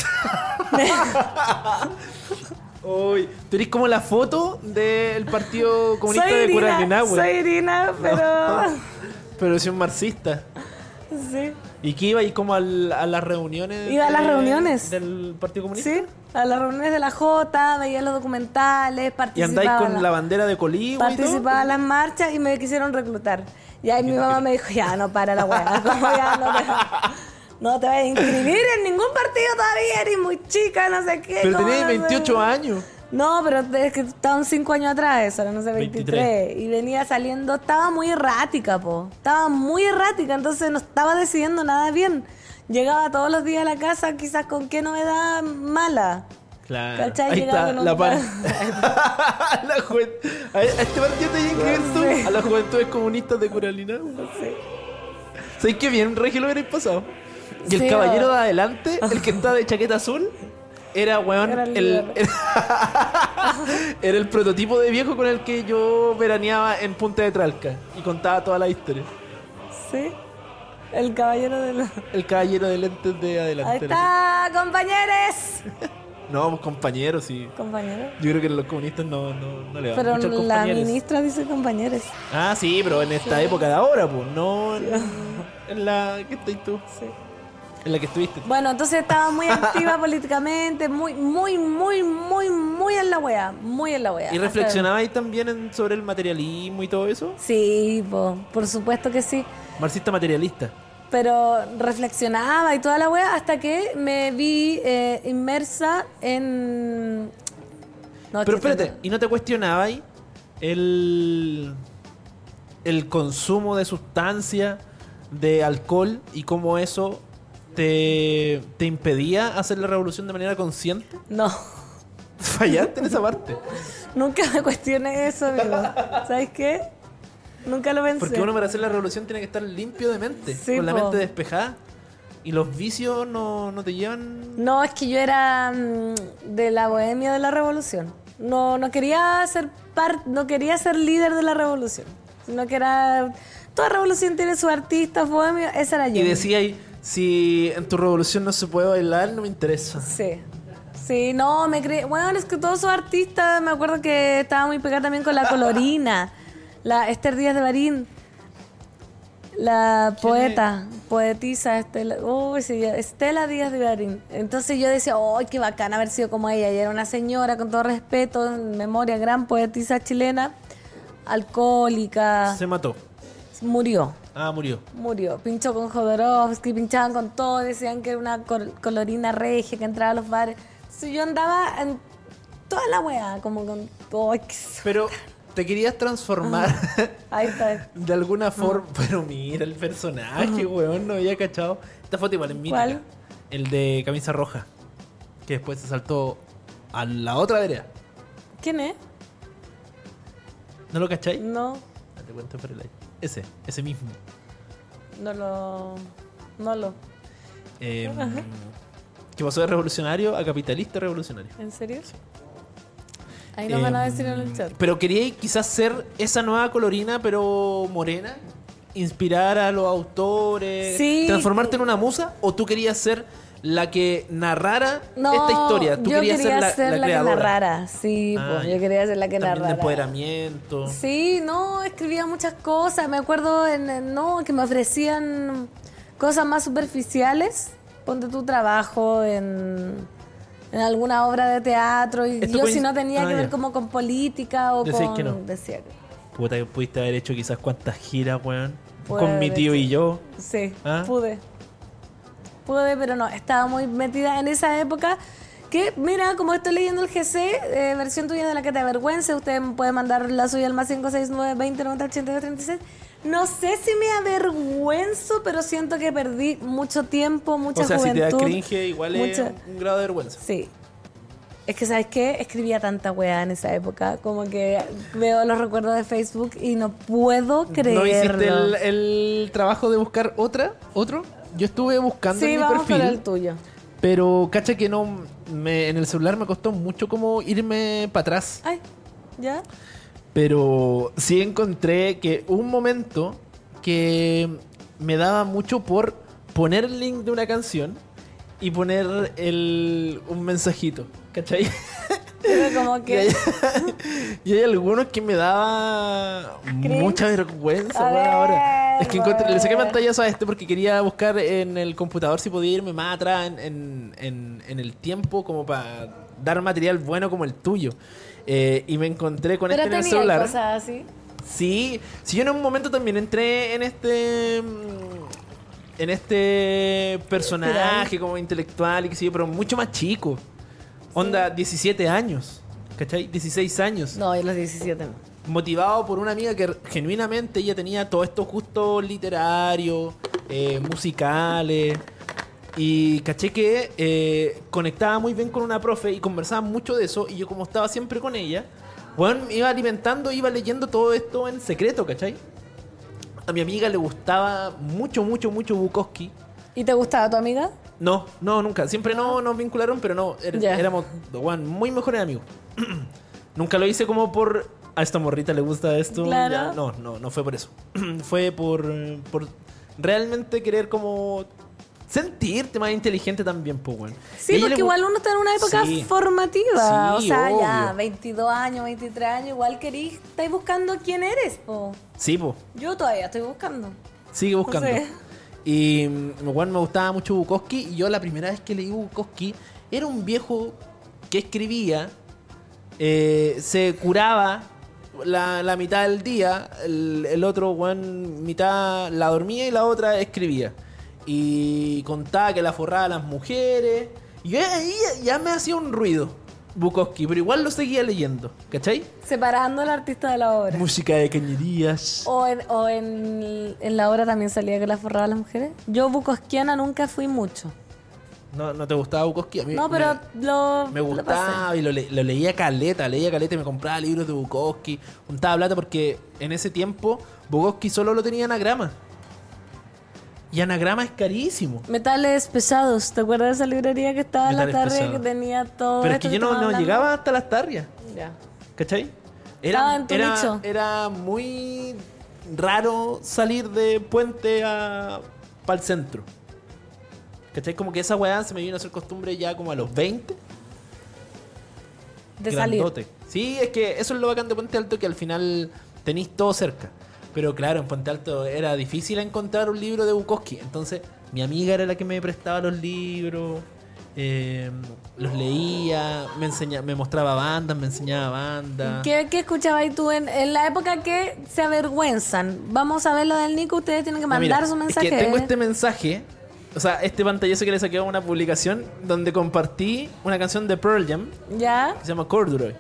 Uy, tú eres como la foto del Partido Comunista Soy de Irina, Curalinahue. soy Irina, pero... Pero si un marxista. Sí. ¿Y qué iba ahí como al- a las reuniones? Iba a las de- reuniones. Del Partido Comunista. Sí, a las reuniones de la Jota, veía los documentales, Y participaba, andáis con en la bandera de Coligüe y todo. participaba en las marchas y me quisieron reclutar. Y ahí mi mamá me dijo, ya, no para la weá, como ya no te, no te vas a inscribir en ningún partido todavía, eres muy chica, no sé qué. Pero ¿cómo tenías no sé?". veintiocho años. No, pero es que estaban cinco años atrás, eso era, no sé, veintitrés. veintitrés. Y venía saliendo, estaba muy errática, po. Estaba muy errática, entonces no estaba decidiendo nada bien. Llegaba todos los días a la casa, quizás con qué novedad mala. Claro. ¿Cachai? Ahí Llegaba está, con la un- pan. la juvent- a, a este partido te hay que inscribir tú. Sí. A las juventudes comunistas de Curalinahue. Sí. ¿Sabes qué bien, Regio, lo hubierais pasado? Y el Sí, caballero o- de adelante, el que está de chaqueta azul, era, weón, Era el el, líder. era, era el prototipo de viejo con el que yo veraneaba en Punta de Tralca y contaba toda la historia. Sí. El caballero de la... El caballero de lentes de adelante. Ahí está, compañeros. No, pues compañeros, sí. Compañeros. Yo creo que los comunistas no, no, no le van Pero mucho a la compañeros. ministra dice compañeros. Ah, sí, pero en esta época de ahora, pues, no en, en la que estás tú. Sí. En la que estuviste. Bueno, entonces estaba muy activa políticamente, muy, muy, muy, muy, muy en la wea. Muy en la wea. ¿Y reflexionabais también en- sobre el materialismo y todo eso? Sí, po, por supuesto que sí. Marxista materialista. Pero reflexionaba y toda la wea hasta que me vi eh, inmersa en... No, Pero chiste, espérate, ¿y no te cuestionabais el, el consumo de sustancia, de alcohol y cómo eso te, te impedía hacer la revolución de manera consciente? No, Fallaste en esa parte. nunca me cuestioné eso, amigo. ¿Sabes qué? Nunca lo pensé. Porque uno para hacer la revolución tiene que estar limpio de mente, Sí, con la po. mente despejada. Y los vicios no, no te llevan... No, es que yo era mm, de la bohemia de la revolución. No, no quería ser par, no quería ser líder de la revolución. Sino que era... Toda revolución tiene sus artistas bohemios, esa era yo. Y decía ahí, si en tu revolución no se puede bailar, no me interesa. Sí. Sí, no, me creí... Bueno, es que todos esos artistas, me acuerdo que estaba muy pegada también con la colorina. La Esther Díaz de Barín. La ¿Quién poeta, poetisa Estela, uy, sí, Estela Díaz de Barín. Entonces yo decía, ¡ay, qué bacán haber sido como ella! Y era una señora, con todo respeto, en memoria, gran poetisa chilena, alcohólica, Se mató. murió. Ah, murió. Murió, pinchó con Jodorowsky, pinchaban con todo, decían que era una col- colorina regia que entraba a los bares. Entonces yo andaba en toda la weá, como con... ¡Ay, qué su- Pero te querías transformar Ahí está. de alguna forma. Pero mira el personaje, weón, no había cachado. Esta foto igual es mítica. ¿Cuál? El de camisa roja. Que después se saltó a la otra vereda. ¿Quién es? ¿No lo cacháis? No, Ah, te cuento por el aire. Ese, ese mismo. no lo... No lo... Eh, que pasó de revolucionario a capitalista revolucionario. ¿En serio? Ahí nos van a decir en el chat. Pero queríais quizás ser esa nueva colorina, pero morena. Inspirar a los autores. Sí. Transformarte en una musa. ¿O tú querías ser la que narrara No, esta historia? Tú yo querías quería ser la, ser la la, que creadora. narrara. Sí, Ah, pues, ya. yo quería ser la que También de narrara. empoderamiento. Sí, no, escribía muchas cosas. Me acuerdo en, en- no, que me ofrecían cosas más superficiales. Ponte tu trabajo en, en alguna obra de teatro. Y Esto yo, coinc- si no tenía Ah, que ver ya. como con política o Decías con. que no. Decía que Puta, que pudiste haber hecho quizás cuántas giras, weón. Pude Con mi haber tío y hecho. yo. Sí, ¿Ah? pude. Pude, pero no, estaba muy metida en esa época. Que, mira, como estoy leyendo el G C, eh, versión tuya de la que te avergüence, usted me puede mandar la suya al más cinco seis nueve veinte noventa ochenta y dos treinta y seis. No sé si me avergüenzo, pero siento que perdí mucho tiempo, mucha O sea, juventud. si te da cringe, igual mucha- es un grado de vergüenza. Sí. Es que, ¿sabes qué? Escribía tanta weá en esa época. Como que veo los recuerdos de Facebook y no puedo creerlo. ¿No hiciste el, el trabajo de buscar otra? ¿Otro? Yo estuve buscando Sí, en mi vamos perfil. con el tuyo. Pero cacha que no me, en el celular me costó mucho como irme para atrás. Ay, ¿ya? Pero sí encontré que hubo un momento que me daba mucho por poner el link de una canción y poner el, un mensajito. ¿Cachai? Pero como Y que... hay, y hay algunos que me daba ¿Cringe? mucha vergüenza, A weón, ahora. Es que ver, encontré- le saqué weón. pantallazo a este porque quería buscar en el computador si podía irme más atrás en, en, en- en el tiempo como para dar material bueno como el tuyo. Eh, y me encontré con Pero este en el tenía celular. cosas así. Sí, sí, yo en un momento también entré en este mm, en este personaje Espiral. como intelectual y que sí, pero mucho más chico. Onda, diecisiete años, ¿cachai? dieciséis años. No, yo los diecisiete no. Motivado por una amiga que genuinamente ella tenía todos estos gustos literarios, eh, musicales. Y caché que eh, conectaba muy bien con una profe y conversaba mucho de eso. Y yo, como estaba siempre con ella, bueno, me iba alimentando, iba leyendo todo esto en secreto, ¿cachai? A mi amiga le gustaba mucho, mucho, mucho Bukowski. ¿Y te gustaba tu amiga? No, no, nunca. Siempre no nos vincularon, pero no. er- Ya. Éramos bueno, muy mejores amigos. Nunca lo hice como por. A esta morrita le gusta esto. Claro. ya. No, no, no fue por eso. Fue por, por realmente querer como sentirte más inteligente también, pues, weón. Sí, Y a ella porque le gu- igual uno está en una época Sí. formativa. Sí, o sea, obvio. ya, veintidós años, veintitrés años, igual querís, estáis buscando quién eres, po. Sí, pues. Yo todavía estoy buscando. Sigue buscando. No sé. Y mm, bueno, me gustaba mucho Bukowski. Y yo la primera vez que leí Bukowski era un viejo que escribía, eh, se curaba la, la mitad del día, el, el otro, weón, mitad la dormía y la otra escribía. Y contaba que la forraba a las mujeres. Y yo ahí ya, ya me hacía un ruido Bukowski, pero igual lo seguía leyendo, ¿cachai? Separando al artista de la obra. Música de cañerías. O, en, o en, en la obra también salía que la forraba a las mujeres. Yo bukowskiana nunca fui mucho. ¿No, ¿No te gustaba Bukowski? A mí No, pero me- lo, Me lo gustaba pasé. y lo, le- lo leía caleta, leía caleta y me compraba libros de Bukowski, juntaba plata porque en ese tiempo Bukowski solo lo tenía anagrama. Y anagrama es carísimo. Metales pesados, ¿te acuerdas de esa librería que estaba en la Metales tarde pesados. que tenía todo Pero es esto que yo no, estamos no hablando? llegaba hasta las tarrias, Ya. ¿cachai? Estaba en tu era, nicho. era muy raro salir de Puente a para el centro. ¿Cachai? Como que esa weá se me vino a hacer costumbre ya como a los veinte. De salir. Grandote. Sí, es que eso es lo bacán de Puente Alto, que al final tenéis todo cerca. Pero claro, en Puente Alto era difícil encontrar un libro de Bukowski. Entonces, mi amiga era la que me prestaba los libros, eh, los leía, me enseña, me mostraba bandas, me enseñaba bandas. ¿Qué, qué escuchabas tú en, en la época que se avergüenzan? Vamos a ver lo del Nico, ustedes tienen que Ah, mandar mira, su mensaje. Es que tengo este mensaje, o sea, este pantallazo que le saqué a una publicación donde compartí una canción de Pearl Jam ¿Ya? que se llama Corduroy.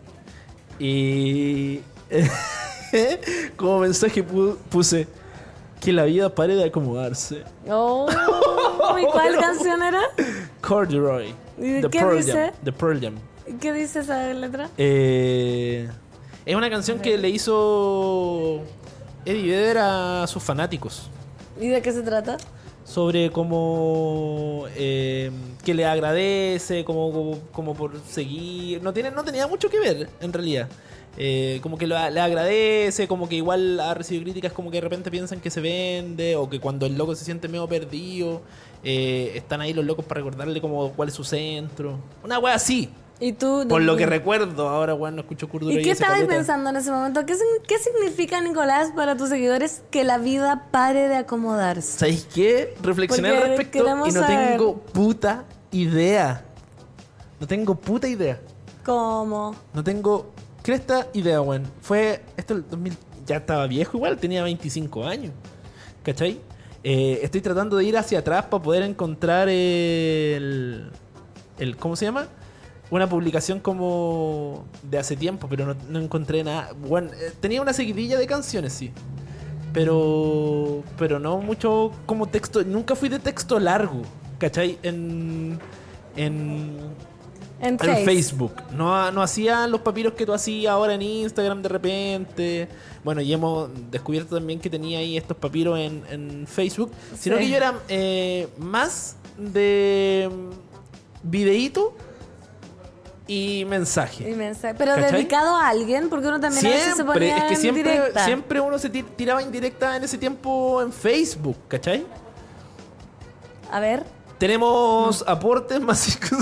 Y como mensaje pu- puse que la vida pare de acomodarse. Oh, ¿y cuál canción era? Corduroy. ¿Y de The qué Pearl dice? Jam. The Pearl Jam. ¿Qué dice esa letra? Eh, es una canción que le hizo Eddie Vedder a sus fanáticos. ¿Y de qué se trata? Sobre cómo eh, que le agradece, como, como, como por seguir. No tiene, no tenía mucho que ver, en realidad. Eh, como que lo, le agradece, como que igual ha recibido críticas, como que de repente piensan que se vende, o que cuando el loco se siente medio perdido, eh, están ahí los locos para recordarle como cuál es su centro. Una wea así. ¿Y tú? Por lo que recuerdo, ahora weón no escucho Corduroy. ¿Y qué ese estabas caleta. pensando en ese momento? ¿Qué, sin- ¿Qué significa, Nicolás, para tus seguidores que la vida pare de acomodarse? ¿Sabéis qué? Reflexioné al Porque respecto y queremos no saber. tengo puta idea. No tengo puta idea. ¿Cómo? No tengo cresta idea, weón. Fue. Esto el dos mil. Ya estaba viejo igual, tenía veinticinco años. ¿Cachai? Eh, estoy tratando de ir hacia atrás para poder encontrar el. el ¿Cómo se llama? Una publicación como de hace tiempo, pero no, no encontré nada. Bueno, eh, tenía una seguidilla de canciones, sí. Pero. Pero no mucho como texto. Nunca fui de texto largo, ¿cachai? En. En. En, En Face. Facebook. No, no hacía los papiros que tú hacías ahora en Instagram de repente. Bueno, y hemos descubierto también que tenía ahí estos papiros en, en Facebook. Sino Sí. que yo era eh, más de mm, videíto y mensaje. Y mensaje. Pero ¿Cachai? dedicado a alguien, porque uno también a veces se Siempre, ponía es que en siempre, directa. siempre uno se tir- tiraba indirecta en ese tiempo en Facebook, ¿cachai? A ver. Tenemos aportes más cinco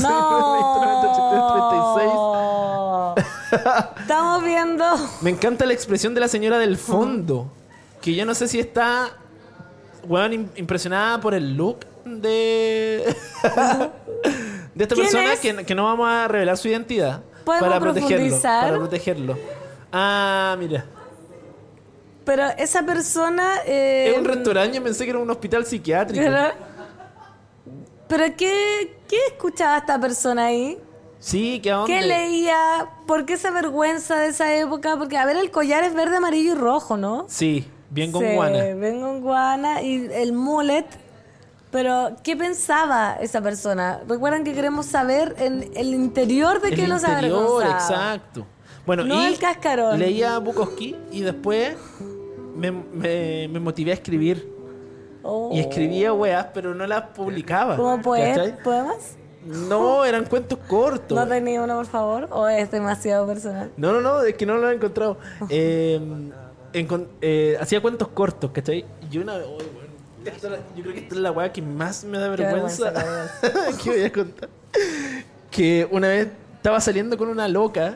No. Estamos viendo. Me encanta la expresión de la señora del fondo. Que yo no sé si está, weón, im- impresionada por el look de, de esta ¿Quién persona es? que, que no vamos a revelar su identidad. ¿Podemos Para protegerlo. profundizar? Para protegerlo. Ah, mira. Pero esa persona. eh, Es un restaurante, yo pensé que era un hospital psiquiátrico. Pero, pero ¿qué, ¿qué escuchaba esta persona ahí? Sí, ¿qué onda? ¿Qué leía? ¿Por qué esa vergüenza de esa época? Porque, a ver, el collar es verde, amarillo y rojo, ¿no? Sí, bien con Sí, guana. bien con guana y el mullet. Pero, ¿qué pensaba esa persona? Recuerden que queremos saber en el interior de qué El los interior, avergonzaba. exacto. Bueno, No y el cascarón. leía Bukowski y después me, me, me motivé a escribir. Oh. Y escribía weas, pero no las publicaba. ¿Cómo poe- ¿cachai? poemas? No, eran cuentos cortos. ¿No tenía uno, por favor? ¿O es demasiado personal? No, no, no, es que no lo he encontrado. Eh, encon- eh, hacía cuentos cortos, ¿cachai? Y una vez, oh, weón, Esto, yo creo que esta es la weá que más me da Qué vergüenza. vergüenza, que voy a contar. Que una vez estaba saliendo con una loca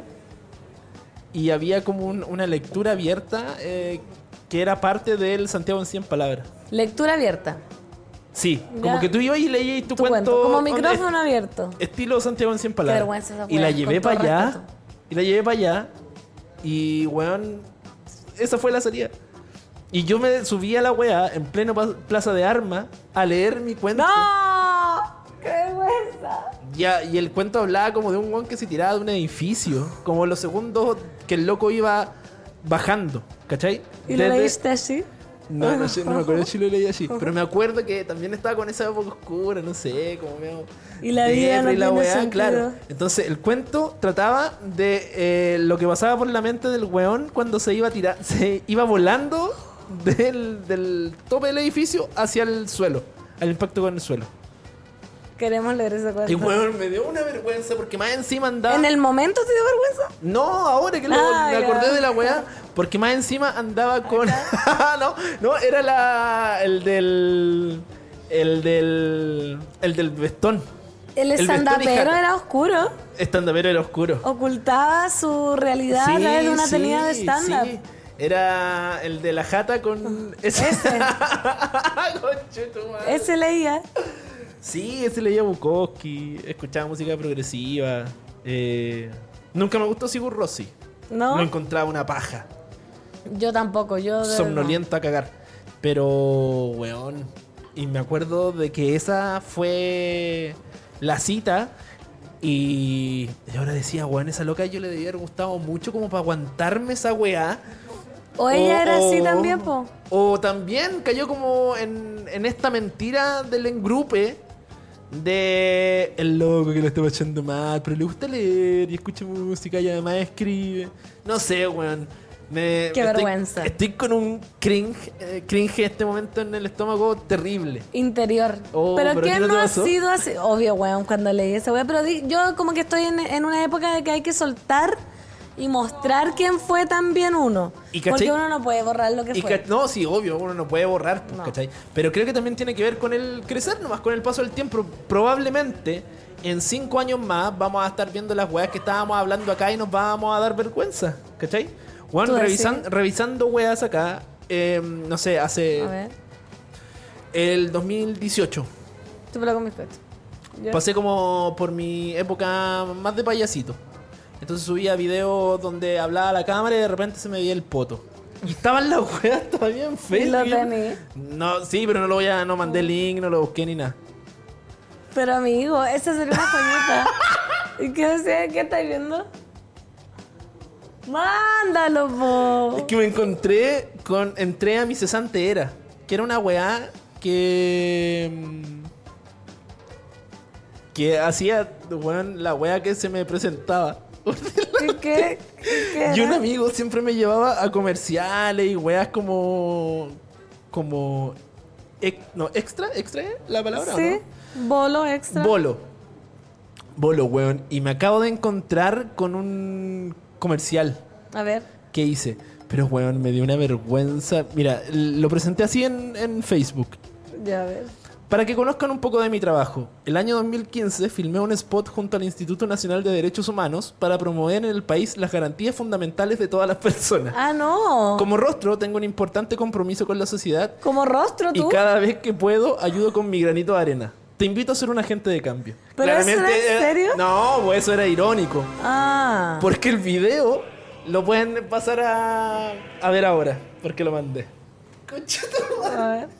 y había como un- una lectura abierta eh, que era parte del Santiago en cien palabras. Lectura abierta. Sí, Ya. como que tú ibas y leías tu, Tu cuento. cuento. Como onda, micrófono abierto. est- Estilo Santiago en cien palabras. vergüenza esa y weá, la con llevé todo para allá. respeto. Y la llevé para allá. Y weón, esa fue la salida. Y yo me subí a la weá en pleno pa- Plaza de Armas a leer mi cuento. ¡No! ¡Qué vergüenza! Ya, y el cuento hablaba como de un weón que se tiraba de un edificio. Como los segundos que el loco iba bajando. ¿Cachai? ¿Y lo Desde- leíste así? No, no sé, no me acuerdo si lo leí así. Pero me acuerdo que también estaba con esa época oscura, no sé, como medio. Y la vida no depre y la tiene weá, sentido. claro. Entonces, el cuento trataba de eh, lo que pasaba por la mente del weón cuando se iba a tirar, se iba volando del, del tope del edificio hacia el suelo, al impacto con el suelo. Queremos leer ese cuento. Y weón, me dio una vergüenza porque más encima andaba. ¿En el momento te dio vergüenza? No, ahora que lo- Ah, me ya. acordé de la weá, porque más encima andaba con. no, no, era la. El del. El del. El del vestón. El El estandapero vestón y jata. era oscuro. Estandapero era oscuro. Ocultaba su realidad a través de una sí, tenida de stand-up. sí. Era el de la jata con. Ese. Ese. Conchetumare. Ese leía. Sí, ese leía Bukowski, escuchaba música progresiva. eh, Nunca me gustó Sigur Rossi. ¿No? Lo encontraba una paja. Yo tampoco. Yo de- Somnoliento a cagar. Pero, weón. Y me acuerdo de que esa fue la cita. Y y ahora decía, weón, esa loca yo le debía haber gustado mucho como para aguantarme esa weá. no. O ella era así o- también, po. O también cayó como en, en esta mentira del engrupe de el loco que lo estaba echando mal, pero le gusta leer y escucha música y además escribe. No sé, weón. Me, Qué estoy- vergüenza. Estoy con un cringe, eh, cringe en este momento en el estómago terrible. Interior. Oh, pero ¿pero a ti ¿quién no te no ha pasó? sido así? Obvio, weón, cuando leí esa weón. Pero di- yo como que estoy en, en una época de que hay que soltar y mostrar quién fue también uno. ¿Y cachai? Porque uno no puede borrar lo que Y fue. ca- no, sí, obvio, uno no puede borrar, pues, No. ¿cachai? Pero creo que también tiene que ver con el crecer nomás, con el paso del tiempo. Probablemente en cinco años más vamos a estar viendo las weas que estábamos hablando acá y nos vamos a dar vergüenza, ¿cachai? Juan, ¿Tú decís? revisan, revisando weas acá, eh, no sé, hace A ver. el dos mil dieciocho. Chúpala con mis pechos. ¿Ya? Pasé como por mi época más de payasito. Entonces subía videos donde hablaba a la cámara y de repente se me veía el poto. Y estaban las weas todavía en Facebook. lo tení? No, sí, pero no lo voy a, no mandé link, no lo busqué ni nada. Pero amigo, esa sería una joyita. ¿Y qué decía? ¿Qué estáis viendo? Mándalo, po. Es que me encontré con. Entré a mi cesante era. Que era una weá que. mm, Que hacía, weón, la weá que se me presentaba. ¿Qué, qué, qué Y un era? amigo siempre me llevaba a comerciales y weas como. Como. ex- no, extra, extra, ¿eh? La palabra, ¿o Sí, no? bolo extra. Bolo. Bolo, weón. Y me acabo de encontrar con un comercial A ver. que hice. Pero, weón, me dio una vergüenza. Mira, l- lo presenté así en, en Facebook. Ya, a ver. Para que conozcan un poco de mi trabajo. El año dos mil quince filmé un spot junto al Instituto Nacional de Derechos Humanos para promover en el país las garantías fundamentales de todas las personas. Ah, no. Como rostro, tengo un importante compromiso con la sociedad Como rostro y tú. cada vez que puedo ayudo con mi granito de arena. Te invito a ser un agente de cambio. ¿Pero eso era en eh, serio? No, pues eso era irónico. Ah. Porque el video lo pueden pasar a, a ver ahora. Porque lo mandé. Concha tu madre. A ver.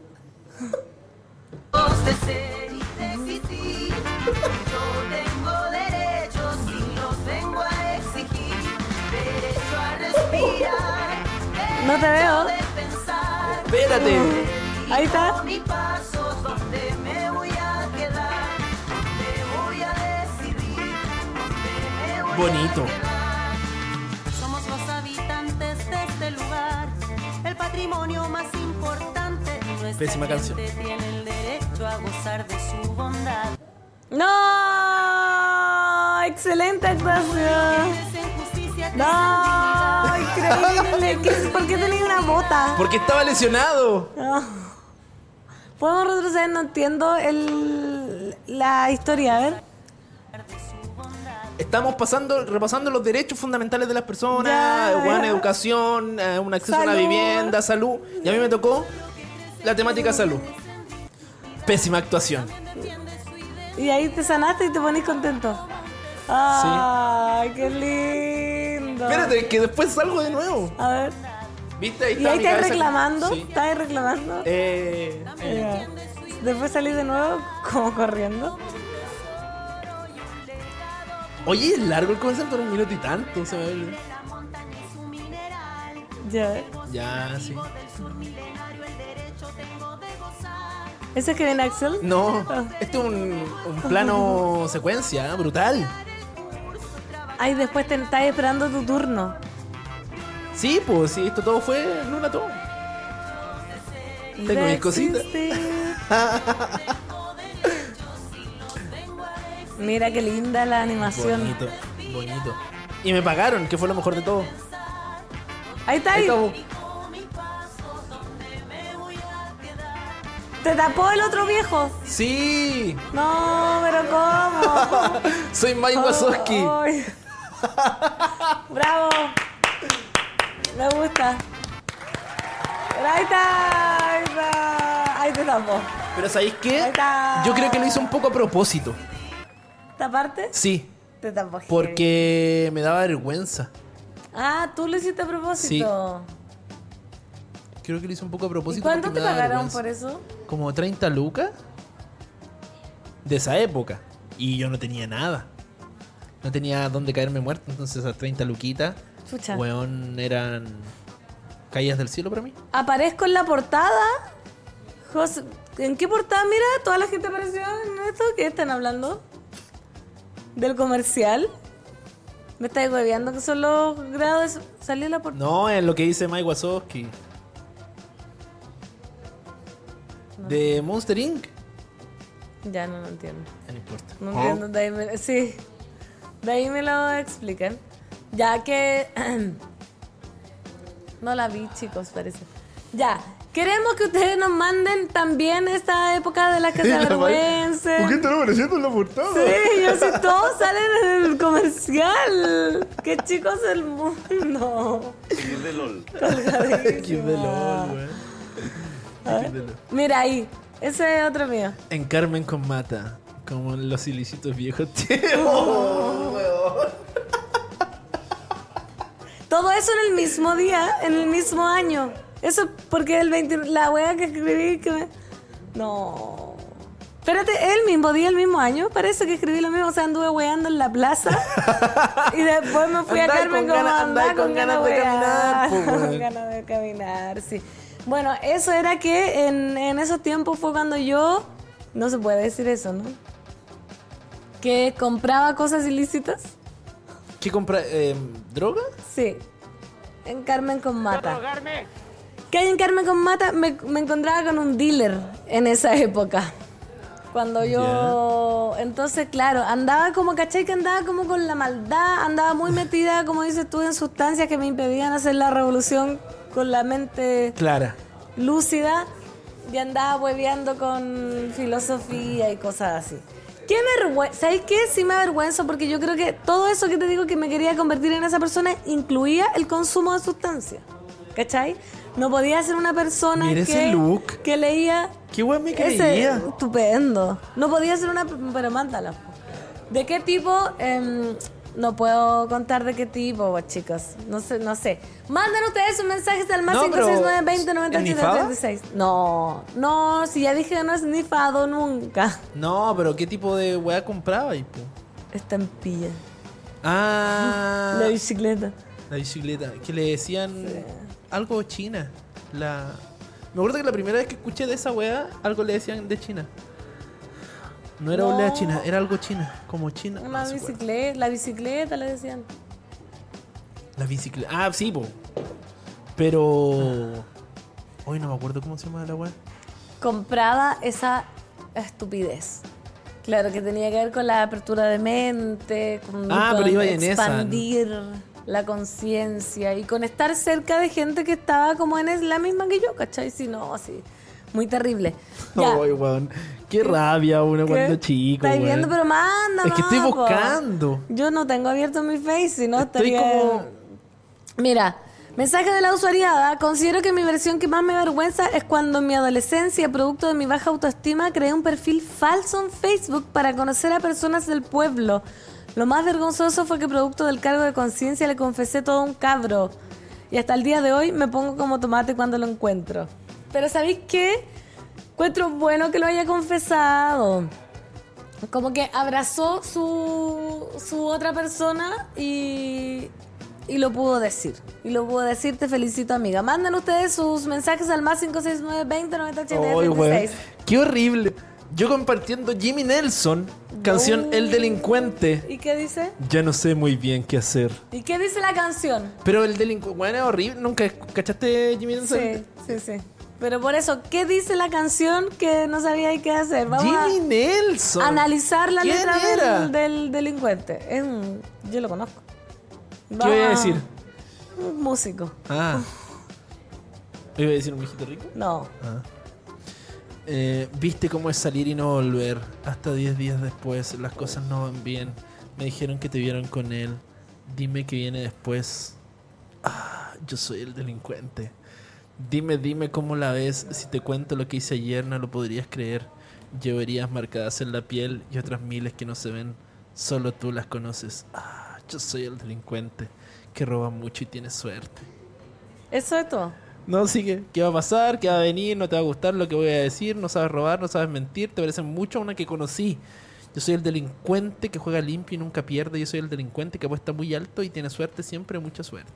de ser y de existir. Yo tengo derechos y los vengo a exigir. Derecho a respirar. No te veo. Derecho de pensar. Espérate. Ahí está. Con mi paso, donde me voy a quedar. Donde voy a decidir. Donde me voy Bonito. a quedar. Somos los habitantes de este lugar. El patrimonio más importante. Nuestra Pésima canción. gente tiene el derecho a gozar de su bondad. ¡No! ¡Excelente actuación! En justicia te ¡No! ¡Increíble! ¿Qué- ¿Por qué tenía una bota? Porque estaba lesionado. No. Podemos retroceder, no entiendo el, la historia, a ver. Estamos pasando, repasando los derechos fundamentales de las personas, Ya, buena ya. educación, eh, un acceso a una Salud. vivienda, salud. Y a mí me tocó la temática salud. Pésima actuación. Y ahí te sanaste y te pones contento. ¡Ay, qué lindo! Espérate, que después salgo de nuevo. A ver. ¿Viste? Ahí ¿Y está ahí mi estás cabeza. reclamando? Sí. ¿Estás ahí reclamando? Eh, eh. Ya. Después salí de nuevo como corriendo. Oye, es largo el comercial, por un minuto y tanto. Se me ve. Ya. Ya, sí. ¿Ese es que viene Axel? No, Ah. este es un, un plano secuencia, ¿eh? Brutal. Ay, después te estás esperando tu turno. Sí, pues sí, esto todo fue Luna todo. Tengo mis cositas. Mira qué linda la animación. Bonito, bonito. Y me pagaron, que fue lo mejor de todo. Ahí está. Ahí Ahí. estamos. ¿Te tapó el otro viejo? Sí, No, pero ¿cómo? soy Mike Wazowski. Ay. Bravo. Me gusta. Pero ahí está, ahí está. Ahí te tapó. Pero ¿sabéis qué? Ahí está. Yo creo que lo hizo un poco a propósito. ¿Taparte? Sí, Te tapó. heavy. porque me daba vergüenza. Ah, tú lo hiciste a propósito. Creo que lo hizo un poco a ¿Y propósito. cuánto porque te me daba pagaron vergüenza. por eso? Como treinta lucas de esa época. Y yo no tenía nada. No tenía dónde caerme muerto. Entonces esas treinta luquitas, Chucha. weón, eran caídas del cielo para mí. Aparezco en la portada. José, ¿en qué portada? Mira, toda la gente apareció en esto. ¿Qué están hablando? ¿Del comercial? ¿Me estáis hueveando que son los grados? ¿Salió la portada? No, es lo que dice Mike Wazowski. De Monster incorporated. Ya no lo entiendo. No importa. No entiendo. De ahí me, sí. De ahí me lo explican. Ya que... no la vi, chicos, parece. Ya. Queremos que ustedes nos manden también esta época de la que se avergüencen. están apareciendo en la portada? Sí, yo sí, todos salen en el comercial. Qué chicos del mundo. Equipo de LOL, weón. Mira ahí, ese es otro mío. En Carmen con Mata, como en los ilícitos viejos tiempos. Todo eso en el mismo día, en el mismo año. Eso porque el veinte, la wea que escribí que me... No. Espérate, el mismo día, el mismo año. Parece que escribí lo mismo. O sea, anduve weando en la plaza. Y después me fui Andai a Carmen con como ganas- andar andai con, con ganas ganas de caminar, po, Con weón. ganas de caminar, sí. Bueno, eso era que en, en esos tiempos fue cuando yo... No se puede decir eso, ¿no? Que compraba cosas ilícitas. ¿Qué compra? Eh, ¿Droga? Sí. En Carmen con Mata. Que hay en Carmen con Mata, me, me encontraba con un dealer en esa época. Cuando yo... Entonces, claro, andaba como, ¿cachai? Que andaba como con la maldad, andaba muy metida, como dices tú, en sustancias que me impedían hacer la revolución con la mente Clara. lúcida y andaba hueveando con filosofía y cosas así. ¿Qué me vergüenza? ¿Sabes qué? Sí me avergüenzo porque yo creo que todo eso que te digo que me quería convertir en esa persona incluía el consumo de sustancias. ¿Cachai? No podía ser una persona Mira que, ese look. que leía... ¿Qué weón me Ese, creía? estupendo. No podía ser una... Pero mándala. ¿De qué tipo? Em, no puedo contar de qué tipo, pues, chicos. No sé, no sé. Manden ustedes sus mensajes al más No, cinco pero, seis nueve veinte noventa ¿es y siete nifada? treinta y seis. No, no, si ya dije que no es nifado nunca. No, pero ¿qué tipo de weá compraba ahí, po? Estampilla. Ah, La bicicleta. la bicicleta. Que le decían algo china. La... Me acuerdo que la primera vez que escuché de esa weá, algo le decían de China. No era No. olea china, era algo china. Como china. Una no se acuerda. bicicleta, la bicicleta le decían. La bicicleta. Ah, sí, po. Pero. Hoy no me acuerdo cómo se llama la weá. Compraba esa estupidez. Claro, que tenía que ver con la apertura de mente, con, Ah, con pero iba en esa, expandir la conciencia y con estar cerca de gente que estaba como en es- la misma que yo, ¿cachai? Si no, así. Muy terrible. Ya. Ay, weón. Qué rabia uno ¿Qué? cuando chico, Estáis weón. viendo, pero manda, Es que estoy más, po. buscando. Yo no tengo abierto mi face, si no Estoy estaría... como- Mira, mensaje de la usuariada. Considero que mi versión que más me avergüenza es cuando en mi adolescencia, producto de mi baja autoestima, creé un perfil falso en Facebook para conocer a personas del pueblo. Lo más vergonzoso fue que producto del cargo de conciencia le confesé todo a un cabro. Y hasta el día de hoy me pongo como tomate cuando lo encuentro. Pero ¿sabéis qué? Encuentro bueno que lo haya confesado. Como que abrazó su, su otra persona y, y lo pudo decir. Y lo pudo decir, te felicito, amiga. Manden ustedes sus mensajes al más cinco seis nueve, veinte, noventa, ochenta y Ay, weón. seis. Qué horrible. Yo compartiendo Jimmy Nelson, canción No. El Delincuente. ¿Y qué dice? Ya no sé muy bien qué hacer. ¿Y qué dice la canción? Pero el delincuente, bueno, es horrible. ¿Nunca cachaste Jimmy Nelson? Sí, sí, sí. Pero por eso, ¿qué dice la canción que no sabía qué hacer? Vamos Jimmy Nelson. a analizar la ¿Quién letra era? del, del delincuente. Es un... Yo lo conozco. ¿Qué voy a decir? Un músico. Ah. ¿Iba a decir un viejito rico? No. Ah. Eh, Viste cómo es salir y no volver. Hasta diez días después las cosas no van bien. Me dijeron que te vieron con él. Dime qué viene después. Ah, yo soy el delincuente. Dime, dime cómo la ves. Si te cuento lo que hice ayer no lo podrías creer. Llevo heridas marcadas en la piel y otras miles que no se ven. Solo tú las conoces. Ah, yo soy el delincuente que roba mucho y tiene suerte. Eso es todo. No, sigue. ¿Qué va a pasar? ¿Qué va a venir? ¿No te va a gustar lo que voy a decir? ¿No sabes robar? ¿No sabes mentir? Te parecen mucho a una que conocí. Yo soy el delincuente que juega limpio y nunca pierde. Yo soy el delincuente que apuesta muy alto y tiene suerte siempre, mucha suerte.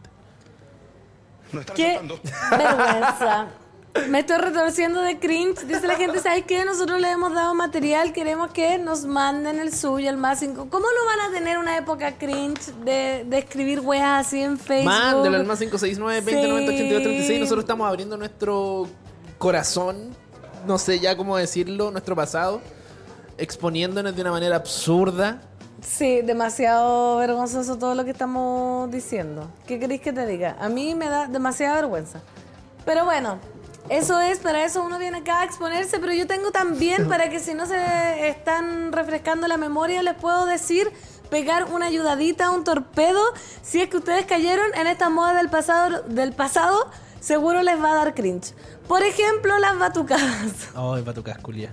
Qué vergüenza. Me estoy retorciendo de cringe. Dice la gente, ¿sabes qué? Nosotros le hemos dado material, queremos que nos manden el suyo, el más cinco. ¿Cómo lo van a tener una época cringe de, de escribir weas así en Facebook? Mándalo al más cinco seis nueve, veinte, noventa, ochenta y dos, treinta y seis. Sí. Nosotros estamos abriendo nuestro corazón, no sé ya cómo decirlo, nuestro pasado, exponiéndonos de una manera absurda. Sí, demasiado vergonzoso todo lo que estamos diciendo. ¿Qué queréis que te diga? A mí me da demasiada vergüenza. Pero bueno, eso es, para eso uno viene acá a exponerse, pero yo tengo también, para que si no se están refrescando la memoria, les puedo decir, pegar una ayudadita, un torpedo, si es que ustedes cayeron en esta moda del pasado, del pasado, seguro les va a dar cringe. Por ejemplo, las batucadas. Ay, va tu casculia.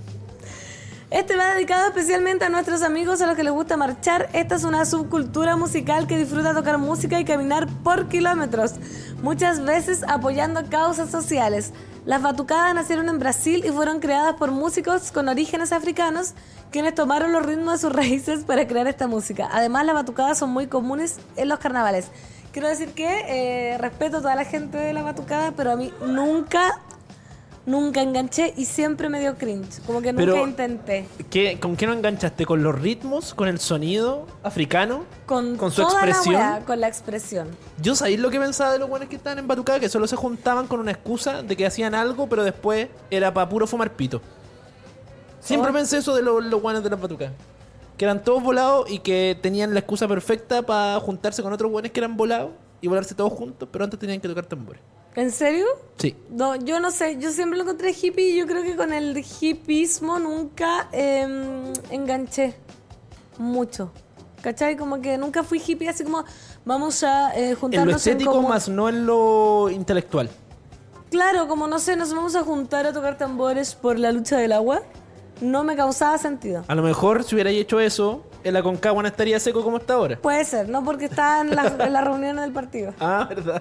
Este va dedicado especialmente a nuestros amigos a los que les gusta marchar. Esta es una subcultura musical que disfruta tocar música y caminar por kilómetros, muchas veces apoyando causas sociales. Las batucadas nacieron en Brasil y fueron creadas por músicos con orígenes africanos, quienes tomaron los ritmos de sus raíces para crear esta música. Además, las batucadas son muy comunes en los carnavales. Quiero decir que eh, respeto a toda la gente de la batucada, pero a mí nunca... Nunca enganché y siempre me dio cringe. Como que nunca Pero- intenté. ¿Qué, ¿Con qué no enganchaste? ¿Con los ritmos? ¿Con el sonido africano? Con, ¿Con su toda expresión? La wea, con la expresión. Yo sabéis lo que pensaba de los buenos que estaban en Batucada, que solo se juntaban con una excusa de que hacían algo, pero después era para puro fumar pito. Siempre Oh. pensé eso de los, los buenos de las Batucadas. Que eran todos volados y que tenían la excusa perfecta para juntarse con otros buenos que eran volados y volarse todos juntos, pero antes tenían que tocar tambores. ¿En serio? Sí. No, yo no sé. Yo siempre lo encontré hippie y yo creo que con el hippismo nunca eh, enganché mucho. ¿Cachai? Como que nunca fui hippie así como vamos a eh, En juntarnos lo estético como- más no en lo intelectual. Claro, como no sé, nos vamos a juntar a tocar tambores por la lucha del agua. No me causaba sentido. A lo mejor si hubierais hecho eso, el Aconcagua no estaría seco como está ahora. Puede ser, no porque está en la, en la reunión del partido. Ah, verdad.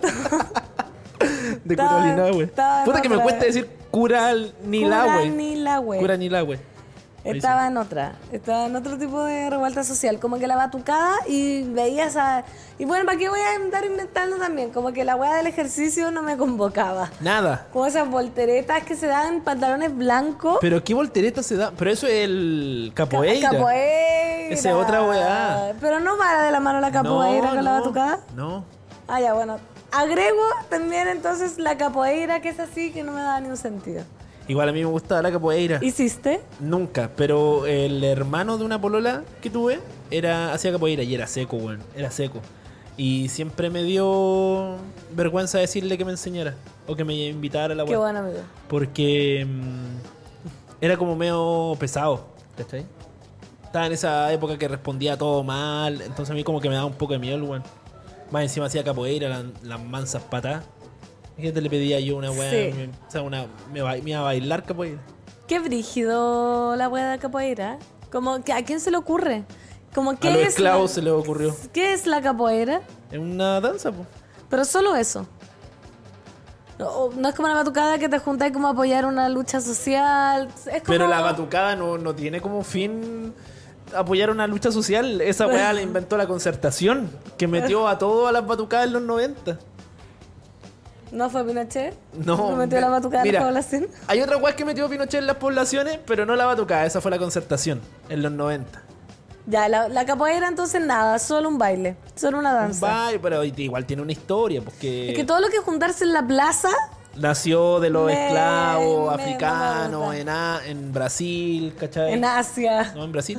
De Estaba- Curanilahue. estaba en Puta que me otra. cuesta decir Curanilahue. Curanilahue. Curanilahue. Ahí Estaba en otra, estaba en otro tipo de revuelta social, como que la batucada y veías a... Y bueno, ¿para qué voy a andar inventando también? Como que la weá del ejercicio no me convocaba. sí. Nada. Como esas volteretas que se dan en pantalones blancos. Pero qué voltereta se da. Pero eso es el capoeira. Capoeira. Esa es otra weá. Pero no para de la mano la capoeira No, con la no, batucada. No. Ah, ya, bueno. Agrego también entonces la capoeira, que es así, que no me da ni un sentido. Igual a mí me gustaba la capoeira. ¿Hiciste? Nunca. Pero el hermano de una polola que tuve era hacía capoeira y era seco, weón. Era seco. Y siempre me dio vergüenza decirle que me enseñara o que me invitara a la Qué wea. bueno, amigo. Porque mm, era como medio pesado, ¿cachai? Estaba en esa época que respondía todo mal, entonces a mí como que me daba un poco de miedo el weón. Más encima hacía capoeira, la- las mansas patas. Gente le pedía yo una weá, Sí. me, o sea, una, me, ba- me iba a bailar capoeira. Qué brígido la wea de capoeira. Como que, ¿a quién se le ocurre? Como, A ¿qué los es esclavos la- se les ocurrió. ¿Qué es la capoeira? Es una danza, pues. Pero solo eso. No, no es como la batucada que te juntáis como a apoyar una lucha social. Es como... Pero la batucada no, no tiene como fin apoyar una lucha social. Esa weá la inventó la Concertación, que metió a todos a las batucadas en los noventa. ¿No fue Pinochet? No, ¿No metió la batucada en mira, la población? Hay otra weá que metió Pinochet en las poblaciones, pero no la batucada, esa fue la Concertación en los noventa. Ya, la, la capoeira entonces nada, solo un baile, solo una Un danza. baile, pero igual tiene una historia, porque Es que todo lo que juntarse en la plaza, nació de los Me- esclavos me- no me africanos gusta. en, A- en Brasil, ¿cachai? en Asia. No, en Brasil.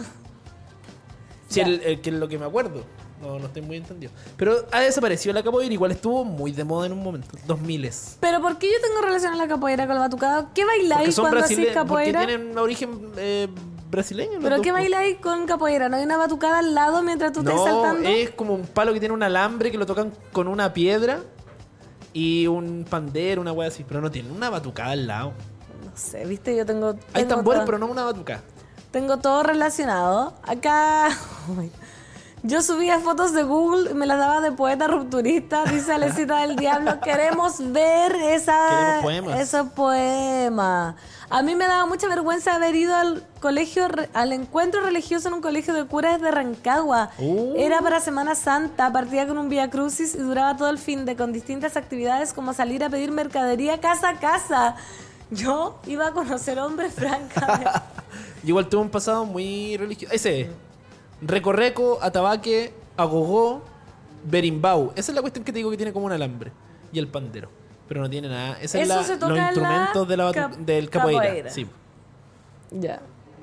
Sí, Ya. el, el que es lo que me acuerdo. No, no estoy muy entendido. Pero ha desaparecido la capoeira, igual estuvo muy de moda en un momento. dos miles. Pero ¿por qué yo tengo relación a la capoeira con la batucada? ¿Qué Porque bailáis son cuando hacís brasileños, porque capoeira? tienen un origen eh, brasileño. los ¿Pero dos, qué po. bailáis con capoeira? ¿No hay una batucada al lado mientras tú estás No, saltando? es como un palo que tiene un alambre que lo tocan con una piedra y un pandero, una wea así. Pero no tiene una batucada al lado. No sé, viste, yo tengo... Hay tengo tambores, todo- pero no una batucada. Tengo todo relacionado. Acá... Yo subía fotos de Google y me las daba de poeta rupturista. Dice Alecita del Diablo, queremos ver esa, Queremos poemas. esos poemas. A mí me daba mucha vergüenza haber ido al colegio, re- al encuentro religioso en un colegio de curas de Rancagua. Uh. Era para Semana Santa, partía con un Vía Crucis y duraba todo el fin de con distintas actividades como salir a pedir mercadería casa a casa. Yo iba a conocer hombres francamente. Y igual tuvo un pasado muy religioso. Ese, Recorreco, Atabaque, Agogó, Berimbau. Esa es la cuestión que te digo que tiene como un alambre. Y el pandero. Pero no tiene nada. Esa es Eso la, se toca los en la instrumentos de la batu- cap- del capoeira. capoeira. Sí. Ya.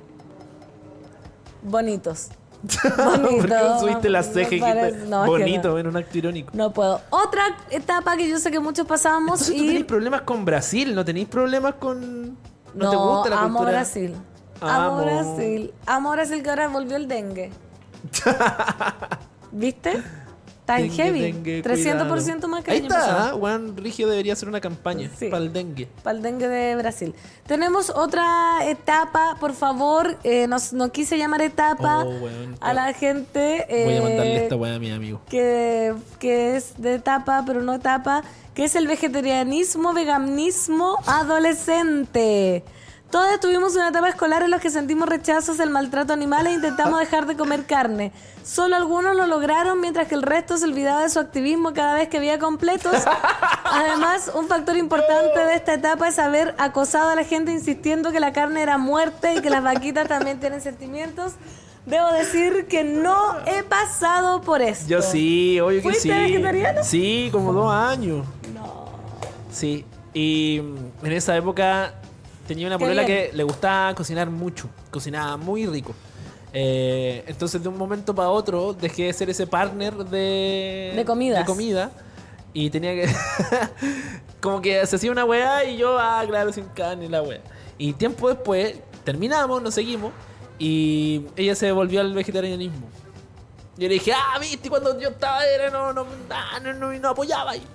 Bonitos. ¿Por Bonito. qué no subiste la Me ceja y parece- dijiste no, es que bonito no. en un acto irónico? No puedo. Otra etapa que yo sé que muchos pasábamos Entonces tú y... tenéis problemas con Brasil, no tenéis problemas con... ¿No, No, te gusta la amo cultura? Brasil. Amo. Amo Brasil. Amo Brasil que ahora volvió el dengue. ¿Viste? Está en Dengue, heavy. dengue, trescientos por ciento cuidado. más que Ahí el año está, pasado. ¿eh? Juan Rigio debería hacer una campaña Sí. para el dengue. Para el dengue de Brasil. Tenemos otra etapa, por favor. Eh, nos- no quise llamar etapa Oh, weón. a la gente. Voy a eh, mandarle esta weá a mi amigo. que, que es de etapa, pero no etapa, que es el vegetarianismo, veganismo adolescente. Todos tuvimos una etapa escolar en la que sentimos rechazos del maltrato animal e intentamos dejar de comer carne. Solo algunos lo lograron, mientras que el resto se olvidaba de su activismo cada vez que había completos. Además, un factor importante de esta etapa es haber acosado a la gente insistiendo que la carne era muerte y que las vaquitas también tienen sentimientos. Debo decir que no he pasado por esto. Yo sí, obvio que ¿Fuiste sí. vegetariano? Sí, como dos años. No. Sí. Y mm, en esa época tenía una Qué polola bien. que le gustaba cocinar mucho. Cocinaba muy rico. Eh, entonces de un momento para otro dejé de ser ese partner de... De comidas. de comida. Y tenía que... como que se hacía una weá y yo, ah, claro, sin carne la weá. Y tiempo después terminamos, nos seguimos. Y ella se volvió al vegetarianismo. Yo le dije, ah, viste, cuando yo estaba era, no, no, ah, no, no, no apoyaba. Y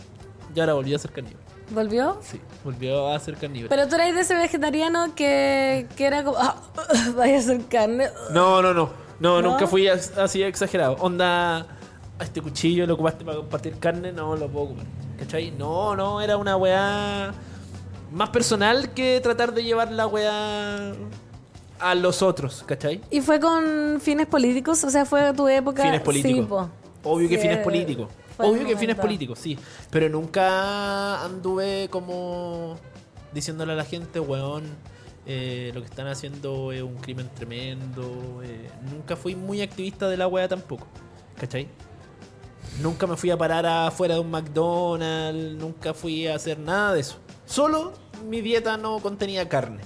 y ahora volvió a ser caníbal. ¿Volvió? Sí, volvió a ser caníbal. Pero tú eres de ese vegetariano que, que era como, ah, vaya a ser carne. No, no, no, no, ¿No? nunca fui as- así exagerado. Onda, este cuchillo lo ocupaste para compartir carne, no lo puedo comer. ¿Cachai? No, no, era una weá más personal que tratar de llevar la weá a los otros, ¿cachai? ¿Y fue con fines políticos? O sea, fue tu época. Fines políticos. Sí, po. Obvio que Sí, fines políticos. fue el Obvio que fines momento. políticos, sí. Pero nunca anduve como diciéndole a la gente, weón, eh, lo que están haciendo es un crimen tremendo. eh. Nunca fui muy activista de la weá tampoco, ¿cachai? Nunca me fui a parar afuera de un McDonald's, nunca fui a hacer nada de eso. Solo mi dieta no contenía carne.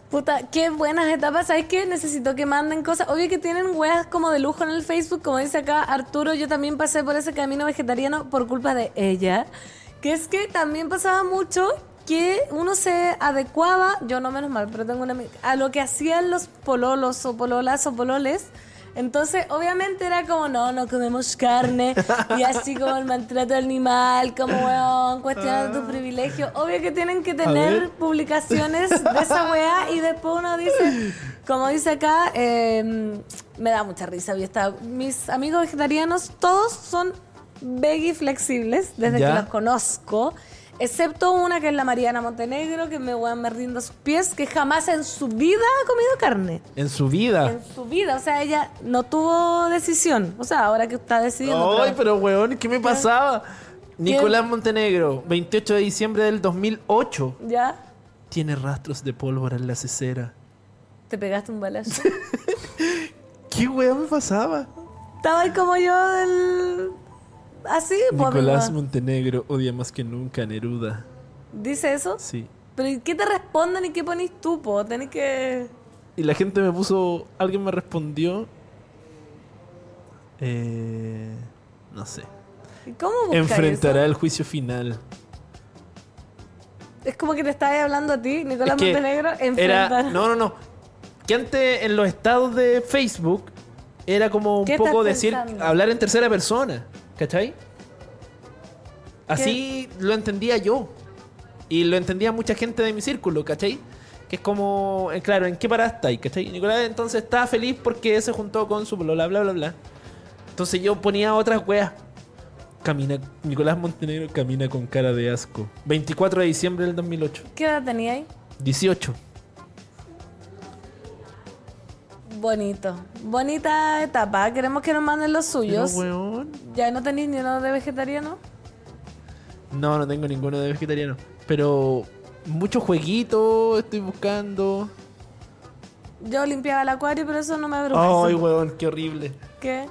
Puta, qué buenas etapas. ¿Sabes qué? Necesito que manden cosas. Obvio que tienen weas como de lujo en el Facebook. Como dice acá Arturo, yo también pasé por ese camino vegetariano por culpa de ella. Que es que también pasaba mucho que uno se adecuaba, yo no menos mal, pero tengo una amiga, a lo que hacían los pololos o pololas o pololes. Entonces, obviamente era como, no, no comemos carne. Y así como el maltrato animal, como, weón, cuestionando tu privilegio. Obvio que tienen que tener publicaciones de esa weá. Y después uno dice, como dice acá, eh, me da mucha risa. Yo estaba, mis amigos vegetarianos, todos son veggie flexibles, desde ¿Ya? que los conozco. Excepto una que es la Mariana Montenegro, que me, weón, me rindo a sus pies, que jamás en su vida ha comido carne. En su vida. En su vida, o sea, ella no tuvo decisión. O sea, ahora que está decidiendo. Ay, pero weón, ¿qué me pasaba? Nicolás Montenegro, veintiocho de diciembre del dos mil ocho. ¿Ya? Tiene rastros de pólvora en la cesera. Te pegaste un balazo. ¿Qué weón me pasaba? Estaba ahí como yo del... Así, pues, Nicolás amigo. Montenegro odia más que nunca a Neruda. ¿Dice eso? Sí. Pero ¿y qué te responden y qué ponís tú, po? Tenés que... Y la gente me puso... Alguien me respondió... Eh, no sé. ¿Y ¿Cómo buscas Enfrentará eso? el juicio final. Es como que te estaba hablando a ti, Nicolás Es que Montenegro, era, enfrentar. no, no, no. Que antes en los estados de Facebook era como un ¿Qué poco estás decir, pensando? hablar en tercera persona. ¿Cachai? Así lo entendía yo. Y lo entendía mucha gente de mi círculo, ¿cachai? Que es como, eh, claro, ¿en qué parada estáis? ¿Cachai? Nicolás entonces estaba feliz porque se juntó con su bla bla bla bla bla. Entonces yo ponía otras weas. Camina, Nicolás Montenegro camina con cara de asco. veinticuatro de diciembre del dos mil ocho. ¿Qué edad tenía ahí? dieciocho. Bonito. Bonita etapa. Queremos que nos manden los Pero, suyos. weón. ¿Ya no tenéis ni uno de vegetariano? No, no tengo ninguno de vegetariano. Pero muchos jueguitos estoy buscando. Yo limpiaba el acuario, pero eso no me avergüenza. Ay, weón, qué horrible. ¿Qué?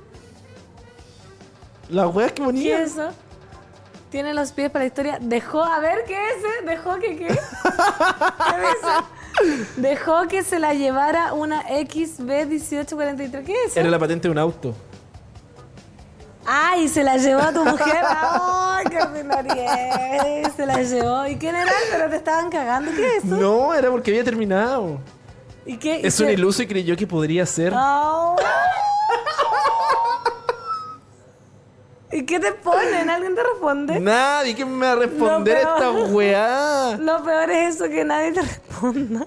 Las weas que ¿Qué ponían. es eso? Tiene los pies para la historia. Dejó, a ver, ¿qué es ese? ¿Dejó que qué? ¿Qué dice? Dejó que se la llevara una X B dieciocho cuarenta y tres. ¿Qué es eso? Era la patente de un auto. ¡Ay! Se la llevó a tu mujer. ¡Ay, qué ordinaria! Se la llevó. ¿Y quién era? Pero te estaban cagando. ¿Qué es eso? No, era porque había terminado. ¿Y qué? Es ¿Y un qué? iluso y creyó que podría ser. Oh. ¿Y qué te ponen? ¿Alguien te responde? Nadie que me va a responder No, esta pero- weá. Lo peor es eso, que nadie te responda.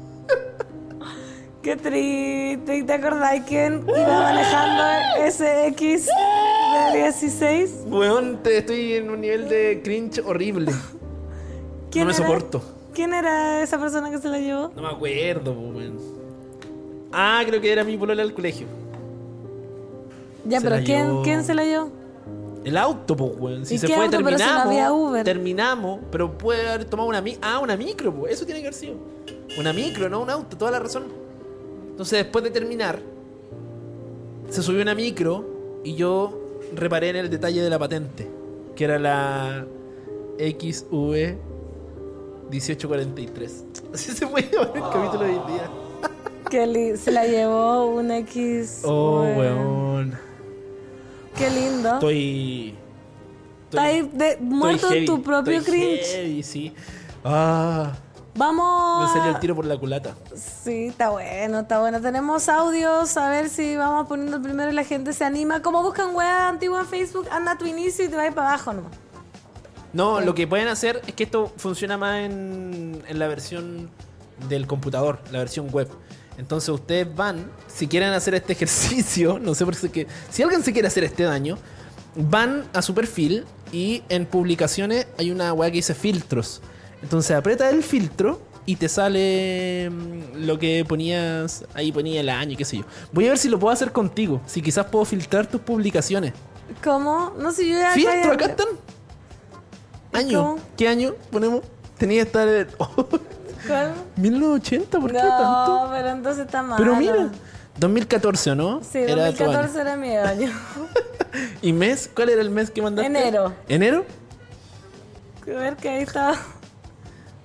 Qué triste. ¿Y te acordás quién iba manejando ese X de dieciséis? Weón, te estoy en un nivel de cringe horrible. ¿Quién No me era? soporto. ¿Quién era esa persona que se la llevó? No me acuerdo, po, weón. Ah, creo que era mi polola del colegio. Ya, Se pero la ¿quién, llevó- ¿quién se la llevó? El auto, pues, weón. Si ¿Y se qué fue, auto? Pero si no terminamos. había Uber. Terminamos, pero puede haber tomado una micro. Ah, una micro, pues. Eso tiene que haber sido. Una micro, no un auto, toda la razón. Entonces, después de terminar, se subió una micro y yo reparé en el detalle de la patente, que era la X V dieciocho cuarenta y tres. Así se puede llamar el capítulo de hoy día. Que li- se la llevó un X. Oh, weón. weón. Qué lindo. Estoy. Está ahí de- muerto estoy en tu heavy, propio estoy cringe. heavy, sí. Ah, Vamos. me salió el a- tiro por la culata. Sí, está bueno, está bueno. Tenemos audios, a ver si vamos poniendo el primero y la gente se anima. Como buscan weas antiguas en Facebook, anda a tu inicio y te vas para abajo nomás. No, lo que pueden hacer es que esto funciona más en, en la versión del computador, la versión web. Entonces ustedes van, si quieren hacer este ejercicio, no sé por qué, si alguien se quiere hacer este daño, van a su perfil y en publicaciones hay una weá que dice filtros. Entonces aprieta el filtro y te sale mm, lo que ponías, ahí ponía el año, qué sé yo. Voy a ver si lo puedo hacer contigo, si quizás puedo filtrar tus publicaciones. ¿Cómo? No sé, yo ya. Filtro, ya- acá están. Año. ¿Cómo? ¿Qué año ponemos? Tenía que estar el... ¿Cuál? mil novecientos ochenta, ¿por qué No, tanto? pero entonces está mal. Pero mira, dos mil catorce, ¿o no? Sí, Era dos tu mil año. catorce era mi año. ¿Y mes? ¿Cuál era el mes que mandaste? Enero. ¿Enero? A ver que ahí está.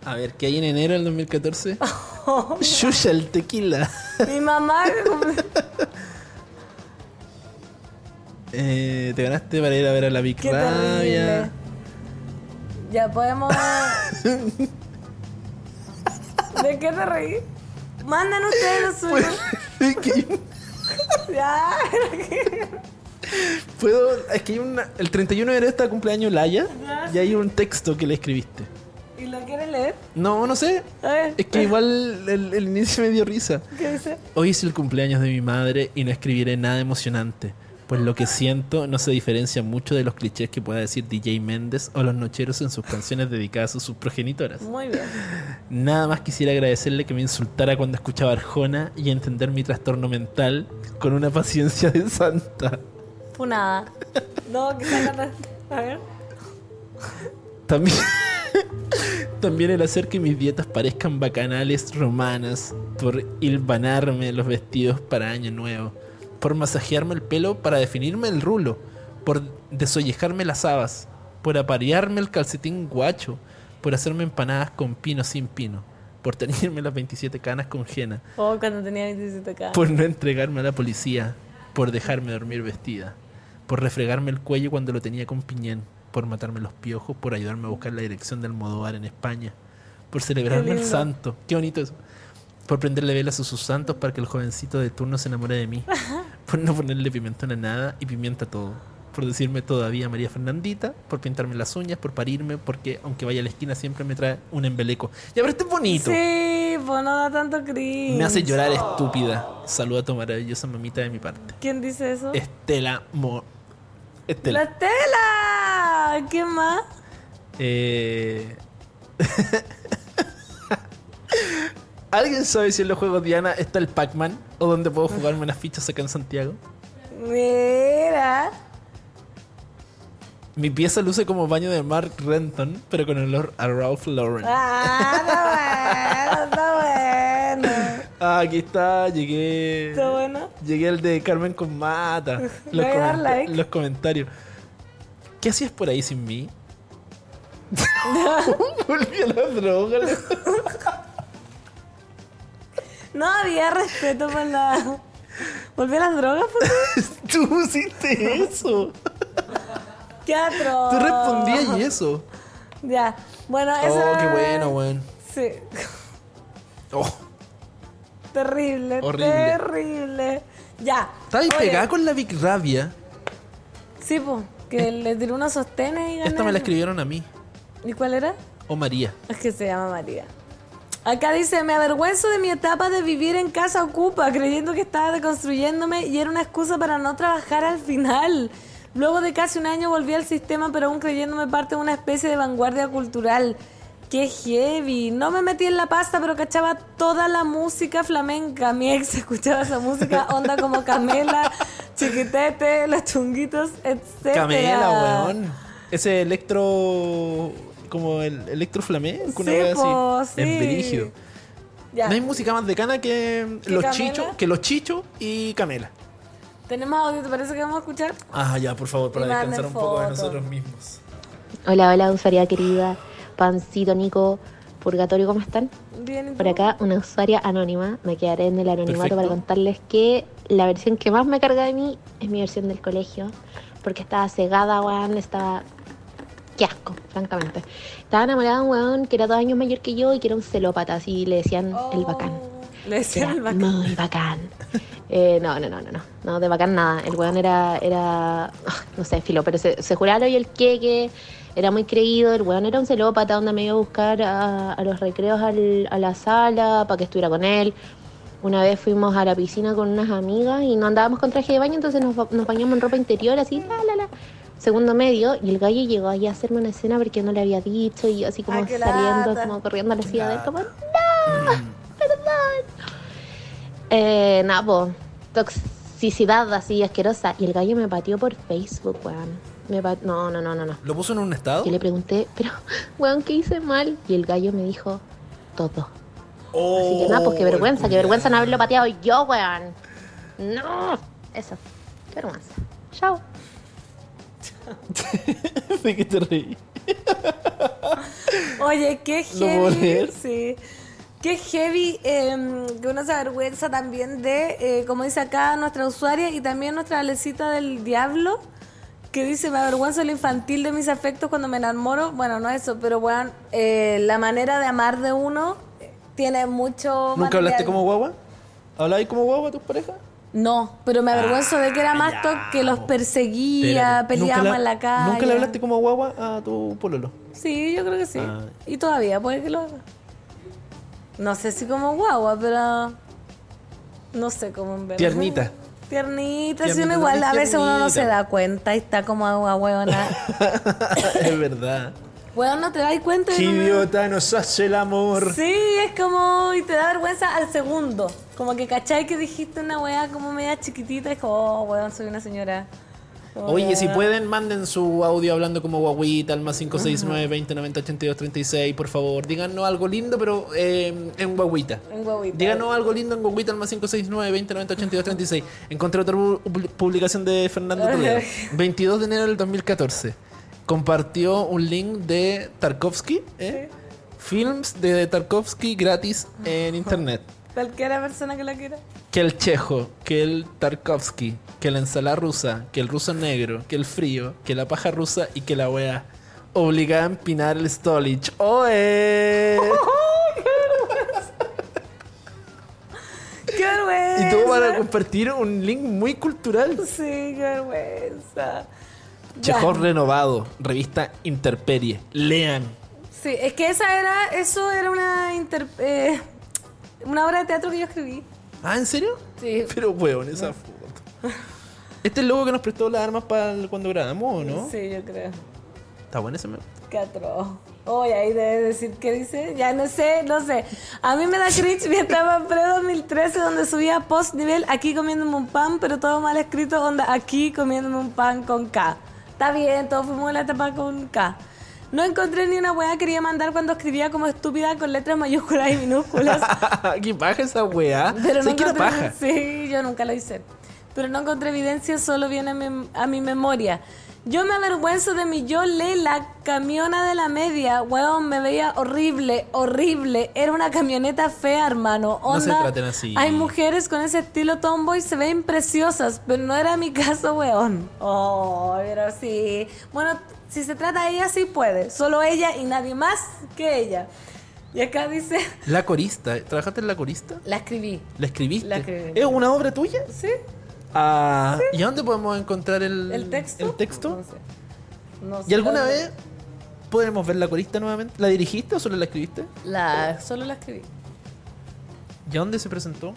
A ver, ¿qué hay en enero del dos mil catorce? Xuxa, el tequila. Mi mamá que cumple- Eh, te ganaste para ir a ver a la Big Qué terrible. Rabia. Ya podemos. ¿De qué te reí? Mandan ustedes los suyos. Es que hay un- Ya. Puedo. Es que hay una. El treinta y uno de enero está cumpleaños Laia. Y hay un texto que le escribiste. ¿Y lo quieres leer? No, no sé. A ver. Es que igual el, el inicio me dio risa. ¿Qué dice? Hoy es el cumpleaños de mi madre y no escribiré nada emocionante, pues lo que siento no se diferencia mucho de los clichés que pueda decir D J Méndez o los nocheros en sus canciones dedicadas a sus progenitoras. Muy bien. Nada más quisiera agradecerle que me insultara cuando escuchaba Arjona y entender mi trastorno mental con una paciencia de santa. Funada. No, que sacan. A ver. También, también el hacer que mis dietas parezcan bacanales romanas, por hilvanarme los vestidos para Año Nuevo, por masajearme el pelo para definirme el rulo, por desollejarme las habas, por aparearme el calcetín guacho, por hacerme empanadas con pino sin pino, por tenerme las veintisiete canas con henna, Oh, cuando tenía veintisiete acá. por no entregarme a la policía, por dejarme dormir vestida, por refregarme el cuello cuando lo tenía con piñén, por matarme los piojos, por ayudarme a buscar la dirección del Almodóvar en España, por celebrarme el lindo. santo, qué bonito eso, por prenderle velas a sus santos para que el jovencito de turno se enamore de mí, por no ponerle pimentón a nada y pimienta a todo, por decirme todavía María Fernandita, por pintarme las uñas, por parirme, porque aunque vaya a la esquina siempre me trae un embeleco. Ya, pero este es bonito. Sí, pues no da tanto cringe. Me hace llorar, estúpida. Saluda a tu maravillosa mamita de mi parte. ¿Quién dice eso? Estela Mo... ¡La Estela. Estela! ¿Qué más? Eh... ¿Alguien sabe si en los juegos Diana está el Pac-Man? ¿O donde puedo jugarme unas fichas acá en Santiago? Mira. Mi pieza luce como baño de Mark Renton, pero con olor a Ralph Lauren. Ah, está bueno, está bueno. Ah, aquí está, llegué. ¿Está bueno? Llegué al de Carmen con Mata. Los, voy a dar comenta- like. los comentarios. ¿Qué hacías por ahí sin mí? Volví a la droga. No había respeto por la... ¿Volví a las drogas? Pues? Tú hiciste eso. ¡Qué atroz! Tú respondías y eso. Ya. Bueno, eso... Oh, qué bueno, weón. Sí. Oh, Terrible, Horrible. terrible. Ya. estaba ahí Oye, pegada con la Big Rabia. Sí, pues. Que le tiró unos sostenes y gané. Esta me la escribieron a mí. ¿Y cuál era? O María. Es que se llama María. Acá dice, me avergüenzo de mi etapa de vivir en casa ocupa, creyendo que estaba deconstruyéndome y era una excusa para no trabajar al final. Luego de casi un año volví al sistema, pero aún creyéndome parte de una especie de vanguardia cultural. ¡Qué heavy! No me metí en la pasta, pero cachaba toda la música flamenca. Mi ex escuchaba esa música, onda como Camela, Chiquitete, Los Chunguitos, etcétera. Camela, weón. Ese electro... Como el electro flamenco, una Sí, wea po, así. sí. Es brígido. Ya. No hay música más decana que ¿Que los Camela? chichos, que los chichos y Camela. ¿Tenemos audio? ¿Te parece que vamos a escuchar? Ah, ya, por favor, para Y manden descansar un poco de fotos. nosotros mismos. Hola, hola, usuaria querida, Pancito, Nico, Purgatorio, ¿cómo están? Bien, ¿y tú? Por acá, una usuaria anónima. Me quedaré en el anonimato Perfecto. para contarles que la versión que más me carga de mí es mi versión del colegio. Porque estaba cegada, weón, estaba... Qué asco, francamente. Estaba enamorada de un weón que era dos años mayor que yo y que era un celópata, así le decían el bacán. Oh, Le decían Era el bacán. muy bacán. Eh, no, no, no, no, no, no, de bacán nada. El weón era, era, ah, no sé, filo, pero se, se juraba lo y el queque, era muy creído. El weón era un celópata, donde me iba a buscar a, a los recreos al- a la sala para que estuviera con él. Una vez fuimos a la piscina con unas amigas y no andábamos con traje de baño, entonces nos, ba- nos bañamos en ropa interior, así, la, la, la. Segundo medio, y el gallo llegó ahí a hacerme una escena porque yo no le había dicho, y yo así como Ay, qué saliendo, lata. como corriendo a la silla de él, como, no, perdón. Eh, nada, po, toxicidad así asquerosa. Y el gallo me pateó por Facebook, weón. Me pa- no, no, no, no, no. ¿Lo puso en un estado? Yo le pregunté, pero, weón, ¿qué hice mal? Y el gallo me dijo, todo. Así que nada, pues qué vergüenza, qué vergüenza no haberlo pateado yo, weón. No, eso, qué vergüenza. Chao. ¿De qué te reí? Oye, qué ¿Lo puedo heavy. leer? Sí. Qué heavy eh, que uno se avergüenza también de, eh, como dice acá nuestra usuaria y también nuestra Alecita del Diablo, que dice, me avergüenzo de lo infantil de mis afectos cuando me enamoro. Bueno, no eso, pero bueno, eh, la manera de amar de uno eh, tiene mucho ¿Nunca material. hablaste como guagua? ¿Hablabas como guagua a tus parejas? No, pero me avergüenzo de que era más to- que los perseguía, Espérate, peleábamos ¿nunca en la calle. ¿Nunca le hablaste como guagua a tu pololo? Sí, yo creo que sí. Ah. Y todavía puede que lo haga. No sé si como guagua, pero no sé cómo en verdad. Tiernita. Tiernita, si Tiernita, uno igual a tiernita. veces uno no se da cuenta y está como agua huevona. Es verdad. Weón, no te das cuenta. y Qué no me- idiota nos hace el amor. Sí, es como, y te da vergüenza al segundo. Como que cachai que dijiste una weá como media chiquitita, es como, oh, weón, soy una señora. Como Oye, que- si pueden, manden su audio hablando como guaguita al más cinco seis nueve, veinte, noventa, ochenta y dos, treinta y seis, por favor. Díganos algo lindo, pero eh, en guaguita. En guaguita. Díganos algo lindo en guaguita al más cinco seis nueve, veinte, noventa, ochenta y dos, treinta y seis. Encontré otra pu- publicación de Fernando Toledo. veintidós de enero del dos mil catorce. Compartió un link de Tarkovsky, ¿eh? Films de Tarkovsky gratis en internet. Cualquiera persona que la quiera. Que el chejo, que el Tarkovsky, que la ensalada rusa, que el ruso negro, que el frío, que la paja rusa y que la wea obligada a empinar el Stolich. ¡Oe! ¡Qué vergüenza! Y todo para compartir un link muy cultural. Sí, qué vergüenza. Chekhov Ya. renovado, revista Interperie. Lean. Sí, es que esa era, eso era una inter- eh, una obra de teatro que yo escribí. Ah, ¿en serio? Sí. Pero weón, esa foto. Este es el logo que nos prestó las armas para cuando grabamos, ¿o no? Sí, yo creo. Está bueno ese meme. Qué atroz. Oye, ahí debe decir qué dice. Ya no sé, no sé. A mí me da cringe mi etapa pre-dos mil trece donde subía post nivel aquí comiéndome un pan, pero todo mal escrito, onda aquí comiéndome un pan con K. Está bien, todos fuimos en la etapa con K. No encontré ni una weá que quería mandar cuando escribía como estúpida con letras mayúsculas y minúsculas. ¿Qué paja esa weá? Pero no ¿Sabes qué era encontré- paja? Sí, yo nunca lo hice. Pero no encontré evidencia, solo viene a mi, a mi memoria. Yo me avergüenzo de mi yo Lela, camiona de la media. Weón, me veía horrible, horrible. Era una camioneta fea, hermano. No se Onda, traten así. Hay mujeres con ese estilo tomboy, se ven preciosas, pero no era mi caso, weón. Oh, pero sí. Bueno, si se trata de ella, sí puede. Solo ella y nadie más que ella. Y acá dice... La corista. ¿Trabajaste en La corista? La escribí. ¿La escribiste? La escribí. ¿Es una obra tuya? ¿Sí? Ah, ¿y a dónde podemos encontrar el, ¿El texto? el texto? No sé. No sé ¿Y alguna dónde- vez podremos ver La corista nuevamente? ¿La dirigiste o solo la escribiste? La, solo la escribí. ¿Y a dónde se presentó?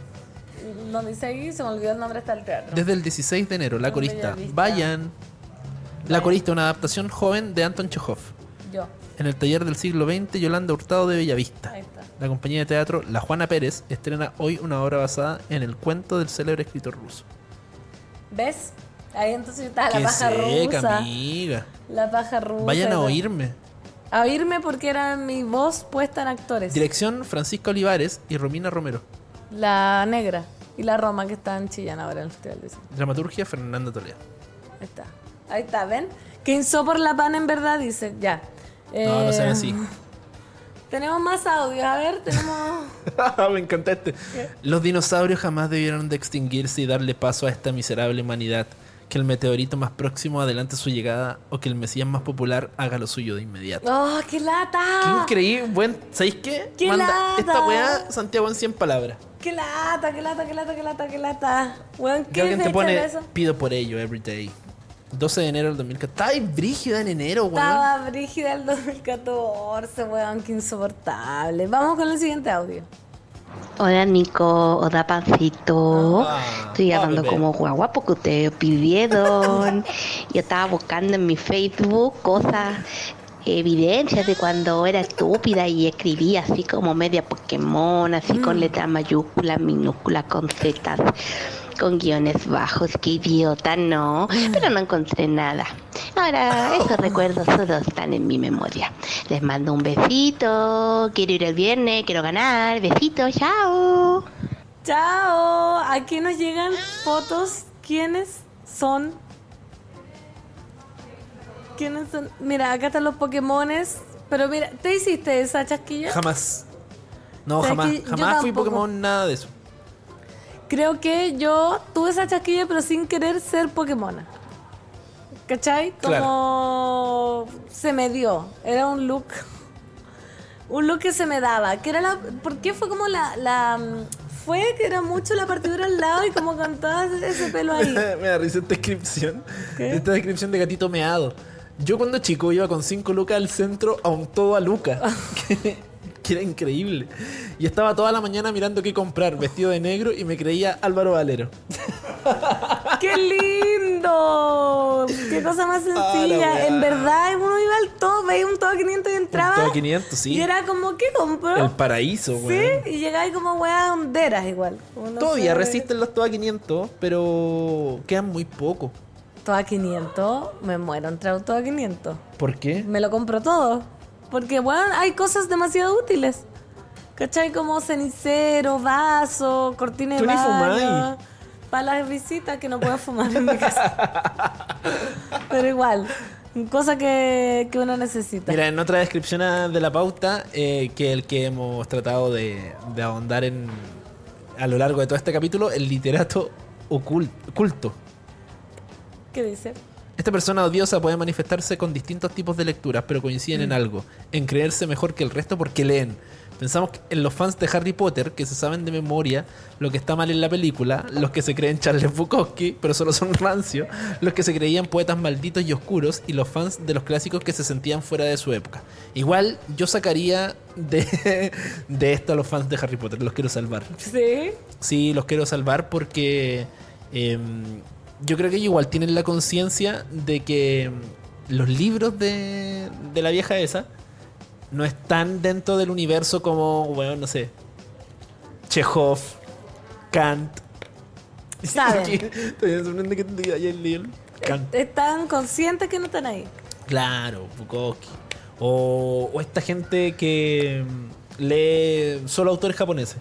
No dice ahí, se me olvidó el nombre hasta el teatro. Desde el dieciséis de enero, La En corista. Bellavista. Vayan. La corista, una adaptación joven de Anton Chekhov. Yo. En el taller del siglo veinte, Yolanda Hurtado de Bellavista. Ahí está. La compañía de teatro La Juana Pérez estrena hoy una obra basada en el cuento del célebre escritor ruso. ¿Ves? Ahí entonces está la ¡Qué paja seca, rusa. amiga! La paja rusa. Vayan a ¿no? oírme. A oírme porque era mi voz puesta en actores. Dirección Francisca Olivares y Romina Romero. La negra y la Roma que está en Chillán ahora en el Festival de Cine. Dramaturgia Fernanda Toledo. Ahí está. Ahí está, ¿ven? Que insopor la pan en verdad, dice. Ya. No, no sean Eh, así. Tenemos más audios. A ver, tenemos... Me encanta este. Los dinosaurios jamás debieron de extinguirse y darle paso a esta miserable humanidad. Que el meteorito más próximo adelante su llegada o que el mesías más popular haga lo suyo de inmediato. ¡Oh, qué lata! Qué increíble. Buen, ¿sabéis qué? ¡Qué lata! esta weá Santiago en cien palabras. ¡Qué lata, qué lata, qué lata, qué lata, qué lata! Weón, Que ¿qué alguien te fecha pone, era eso? pido por ello, every day. doce de enero del dos mil catorce. Estaba brígida en enero, weón. Estaba brígida el dos mil catorce, weón, qué insoportable. Vamos con el siguiente audio. Hola Nico, hola Pancito. Ah, Estoy ah, hablando bebé. como guagua porque ustedes pidieron. Yo estaba buscando en mi Facebook cosas, evidencias de cuando era estúpida y escribía así como media Pokémon, así con letras mayúsculas, minúsculas, con zetas, con guiones bajos. Qué idiota, ¿no? Pero no encontré nada. Ahora, esos recuerdos solo están en mi memoria. Les mando un besito. Quiero ir el viernes, quiero ganar. Besitos, chao. Chao. Aquí nos llegan fotos. ¿Quiénes son? ¿Quiénes son? Mira, acá están los Pokémones. Pero mira, ¿te hiciste esa chasquilla? Jamás. No, ¿Sabes jamás. que yo Jamás fui tampoco? Pokémon, nada de eso. Creo que yo tuve esa chasquilla, pero sin querer ser Pokémona. ¿Cachai? Como se me dio. Era un look. Un look que se me daba. Que era la. ¿Por qué fue como la. la fue que era mucho la partidura al lado y como con todo ese pelo ahí. Me da risa esta descripción. ¿Qué? Esta descripción de gatito meado. Yo cuando chico iba con cinco lucas al centro a un todo a Luca. que, que era increíble. Y estaba toda la mañana mirando qué comprar, vestido de negro, y me creía Álvaro Valero. ¡Qué lindo! ¡Qué cosa más sencilla! weá. En verdad, uno iba al todo, veía un todo a quinientos y entraba. Un todo a quinientos, sí. Y era como, ¿qué compro? El paraíso, Sí, weón. y llegaba ahí como weas honderas igual. Como no Todavía sé. resisten los todo a quinientos, pero quedan muy poco. Todo a quinientos, me muero entre un todo a quinientos. ¿Por qué? Me lo compro todo. Porque, bueno, hay cosas demasiado útiles. ¿Cachai? Como cenicero, vaso, cortina de Tú ni baño. fumáis. Para las visitas que no puedo fumar en mi casa. Pero igual, cosa que, que uno necesita. Mira, en otra descripción a- de la pauta, eh, que el que hemos tratado de, de ahondar en a lo largo de todo este capítulo, el literato ocul- oculto. ¿Qué dice? Esta persona odiosa puede manifestarse con distintos tipos de lecturas, pero coinciden en algo, en creerse mejor que el resto porque leen. Pensamos en los fans de Harry Potter, que se saben de memoria lo que está mal en la película, los que se creen Charles Bukowski, pero solo son rancios, los que se creían poetas malditos y oscuros, y los fans de los clásicos que se sentían fuera de su época. Igual yo sacaría de, de esto a los fans de Harry Potter, los quiero salvar. Sí. Sí, los quiero salvar porque eh, yo creo que ellos igual tienen la conciencia de que los libros de, de la vieja esa no están dentro del universo como, bueno, no sé, Chekhov, Kant. Saben. Todavía me sorprende que te haya leído Kant. Están conscientes que no están ahí. Claro, Bukowski. O, o esta gente que mm, lee solo autores japoneses.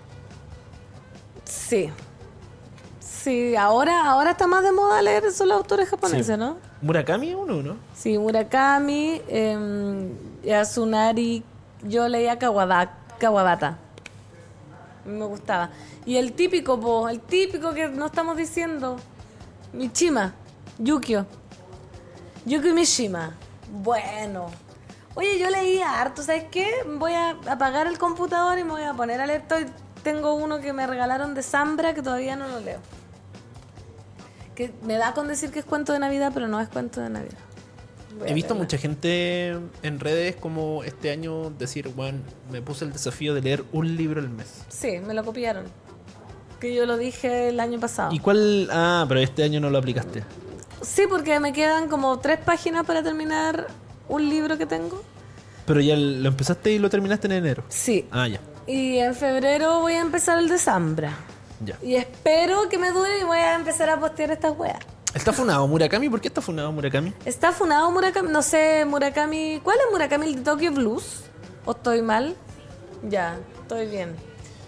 Sí. Sí, ahora, ahora está más de moda leer solo autores japoneses, Sí. ¿no? Murakami es uno, ¿no? Sí, Murakami, eh, Yasunari, yo leía Kawada- Kawabata. Me gustaba. Y el típico, po, el típico que no estamos diciendo, Mishima, Yukio. Yukio Mishima. Bueno. Oye, yo leía harto, ¿sabes qué? Voy a apagar el computador y me voy a poner a leer. Estoy- tengo uno que me regalaron de Zambra que todavía no lo leo. Que me da con decir que es cuento de Navidad, pero no es cuento de Navidad. Voy a He visto leerla. mucha gente en redes como este año decir, bueno, me puse el desafío de leer un libro al mes. Sí, me lo copiaron. Que yo lo dije el año pasado. ¿Y cuál? Ah, pero este año no lo aplicaste. Sí, porque me quedan como tres páginas para terminar un libro que tengo. Pero ya lo empezaste y lo terminaste en enero. Sí. Ah, ya. Y en febrero voy a empezar el de Zambra. Ya. Y espero que me dure y voy a empezar a postear estas weas. ¿Está funado Murakami? ¿Por qué está funado Murakami? ¿Está funado Murakami? No sé, Murakami... ¿Cuál es Murakami? ¿El de Tokyo Blues? ¿O estoy mal? Ya, estoy bien.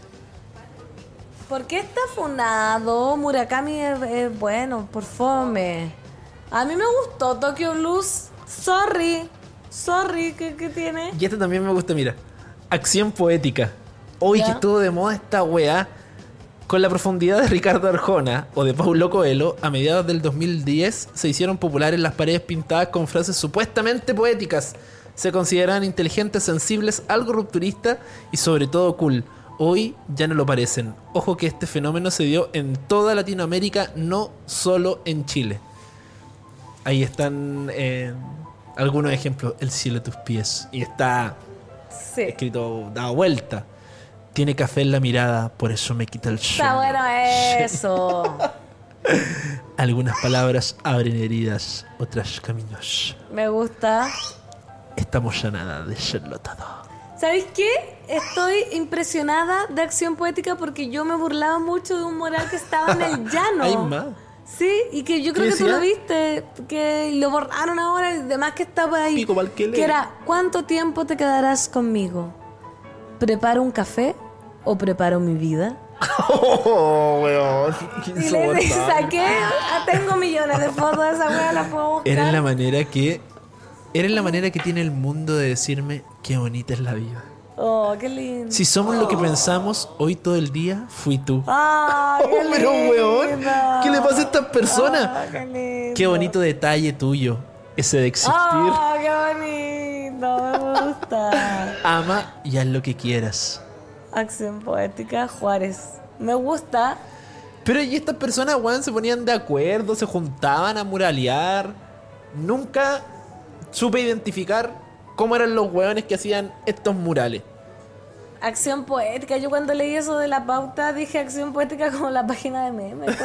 ¿Por qué está funado? Murakami es, es bueno, por fome. A mí me gustó Tokyo Blues. Sorry. Sorry, ¿qué, qué tiene? Y este también me gusta, mira. Acción poética. Hoy Ya. que estuvo de moda esta weá. Con la profundidad de Ricardo Arjona o de Paulo Coelho, a mediados del dos mil diez se hicieron populares las paredes pintadas con frases supuestamente poéticas. Se consideraban inteligentes, sensibles, algo rupturistas y sobre todo cool. Hoy ya no lo parecen. Ojo que este fenómeno se dio en toda Latinoamérica, no solo en Chile. Ahí están eh, algunos ejemplos. El cielo a tus pies. Y está Sí. escrito, dado vuelta. Tiene café en la mirada, por eso me quita el sueño. Está bueno eso. Algunas palabras abren heridas, otras caminos. Me gusta. Estamos ya nada de serlo todo. ¿Sabéis qué? Estoy impresionada de Acción Poética porque yo me burlaba mucho de un mural que estaba en el llano. Hay más. Sí, y que yo creo ¿Qué que tú decía? lo viste, que lo borraron ahora y demás que estaba ahí. Pico pa'l que lee. Que era, ¿cuánto tiempo te quedarás conmigo? ¿Preparo un café o preparo mi vida? Oh, weón. Qué Y le insoportable. saqué, ah, tengo millones de fotos de esa wea, las puedo buscar. Era la manera que Eres la manera que tiene el mundo de decirme qué bonita es la vida. Oh, qué lindo. Si somos lo que pensamos, hoy todo el día fui tú. ¡Ah, qué Oh, pero weón, lindo! ¿qué le pasa a estas personas? Ah, qué lindo. Qué bonito detalle tuyo, ese de existir. ¡Ah, qué bonito! Me gusta. Ama y haz lo que quieras. Acción poética, Juárez. Me gusta. Pero y estas personas, weón, se ponían de acuerdo, se juntaban a muralear. Nunca supe identificar cómo eran los weones que hacían estos murales. Acción poética. Yo cuando leí eso de la pauta dije acción poética como la página de memes.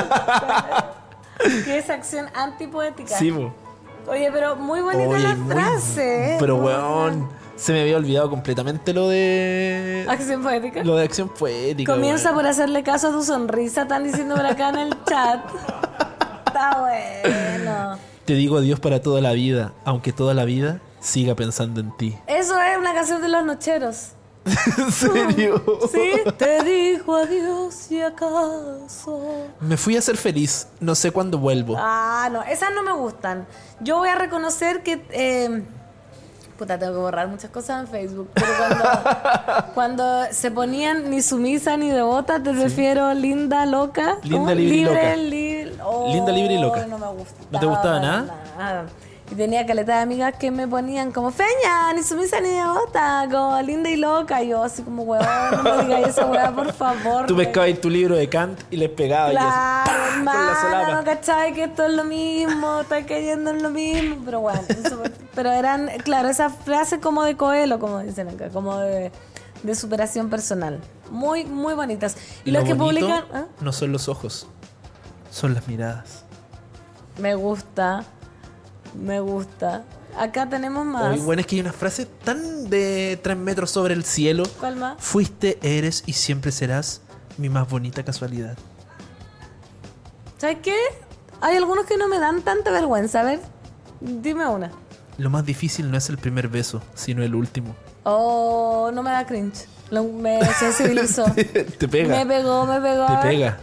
Que es acción antipoética. Sí, bo. Oye, pero muy bonita Oye, la muy- frase. Pero Muy weón, se me había olvidado completamente lo de... Acción poética. Lo de acción poética. Comienza weón. por hacerle caso a tu sonrisa, están diciendo por acá en el chat. Está bueno. Te digo adiós para toda la vida, aunque toda la vida siga pensando en ti. Eso es una canción de los nocheros. ¿En serio? Sí, te dijo adiós y acaso. Me fui a ser feliz, no sé cuándo vuelvo. Ah, no, esas no me gustan. Yo voy a reconocer que. eh, puta, tengo que borrar muchas cosas en Facebook. Pero cuando, cuando se ponían ni sumisa ni devota, te refiero linda, loca. Linda, ¿cómo? libre y libre, loca. li- oh, Linda, libre y loca. No me gustaba. ¿No te gustaba nada? nada. Y tenía caleta de amigas que me ponían como feña, ni sumisa ni devota, como linda y loca. Y yo así como, weón, no me digas esa weá, por favor. Tú pescabas tu libro de Kant y les pegabas. Claro, y así, ¡pah! con la hermana, solapa. no cachai que esto es lo mismo, está cayendo en lo mismo, pero bueno, eso- pero eran, claro, esas frases como de Coelho, como dicen acá, como de, de superación personal, muy, muy bonitas. Y, Y los lo que bonito publican, ¿ah? no son los ojos, son las miradas. Me gusta, me gusta. Acá tenemos más. Oye, bueno, es que hay una frase tan de tres metros sobre el cielo. ¿Cuál más? Fuiste, eres y siempre serás mi más bonita casualidad. ¿Sabes qué? Hay algunos que no me dan tanta vergüenza, a ver, dime una. Lo más difícil no es el primer beso, sino el último. Oh, no me da cringe, Lo- me sensibilizó. Te pega. Me pegó, me pegó. Te a ver. pega.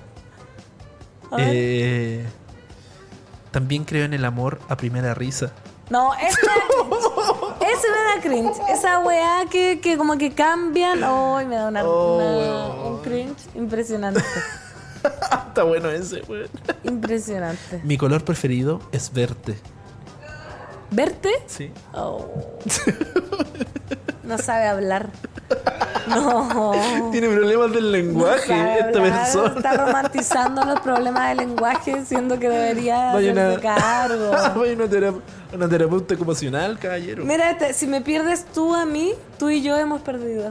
A ver. Eh, también creo en el amor a primera risa. No, ese me da cringe. Ese me da cringe. Esa weá que, que como que cambian. Ay, me da una, Oh, una- weón. un cringe impresionante. Está bueno ese, weón. Impresionante. Mi color preferido es verte. ¿Verte? Sí. Oh. No sabe hablar. No. Tiene problemas del No lenguaje sabe esta hablar, persona. Está romantizando los problemas del lenguaje, siendo que debería Vaya hacerse una, cargo. vaya una, terap- una terapeuta ocupacional, caballero. Mira, este, si me pierdes tú a mí, tú y yo hemos perdido.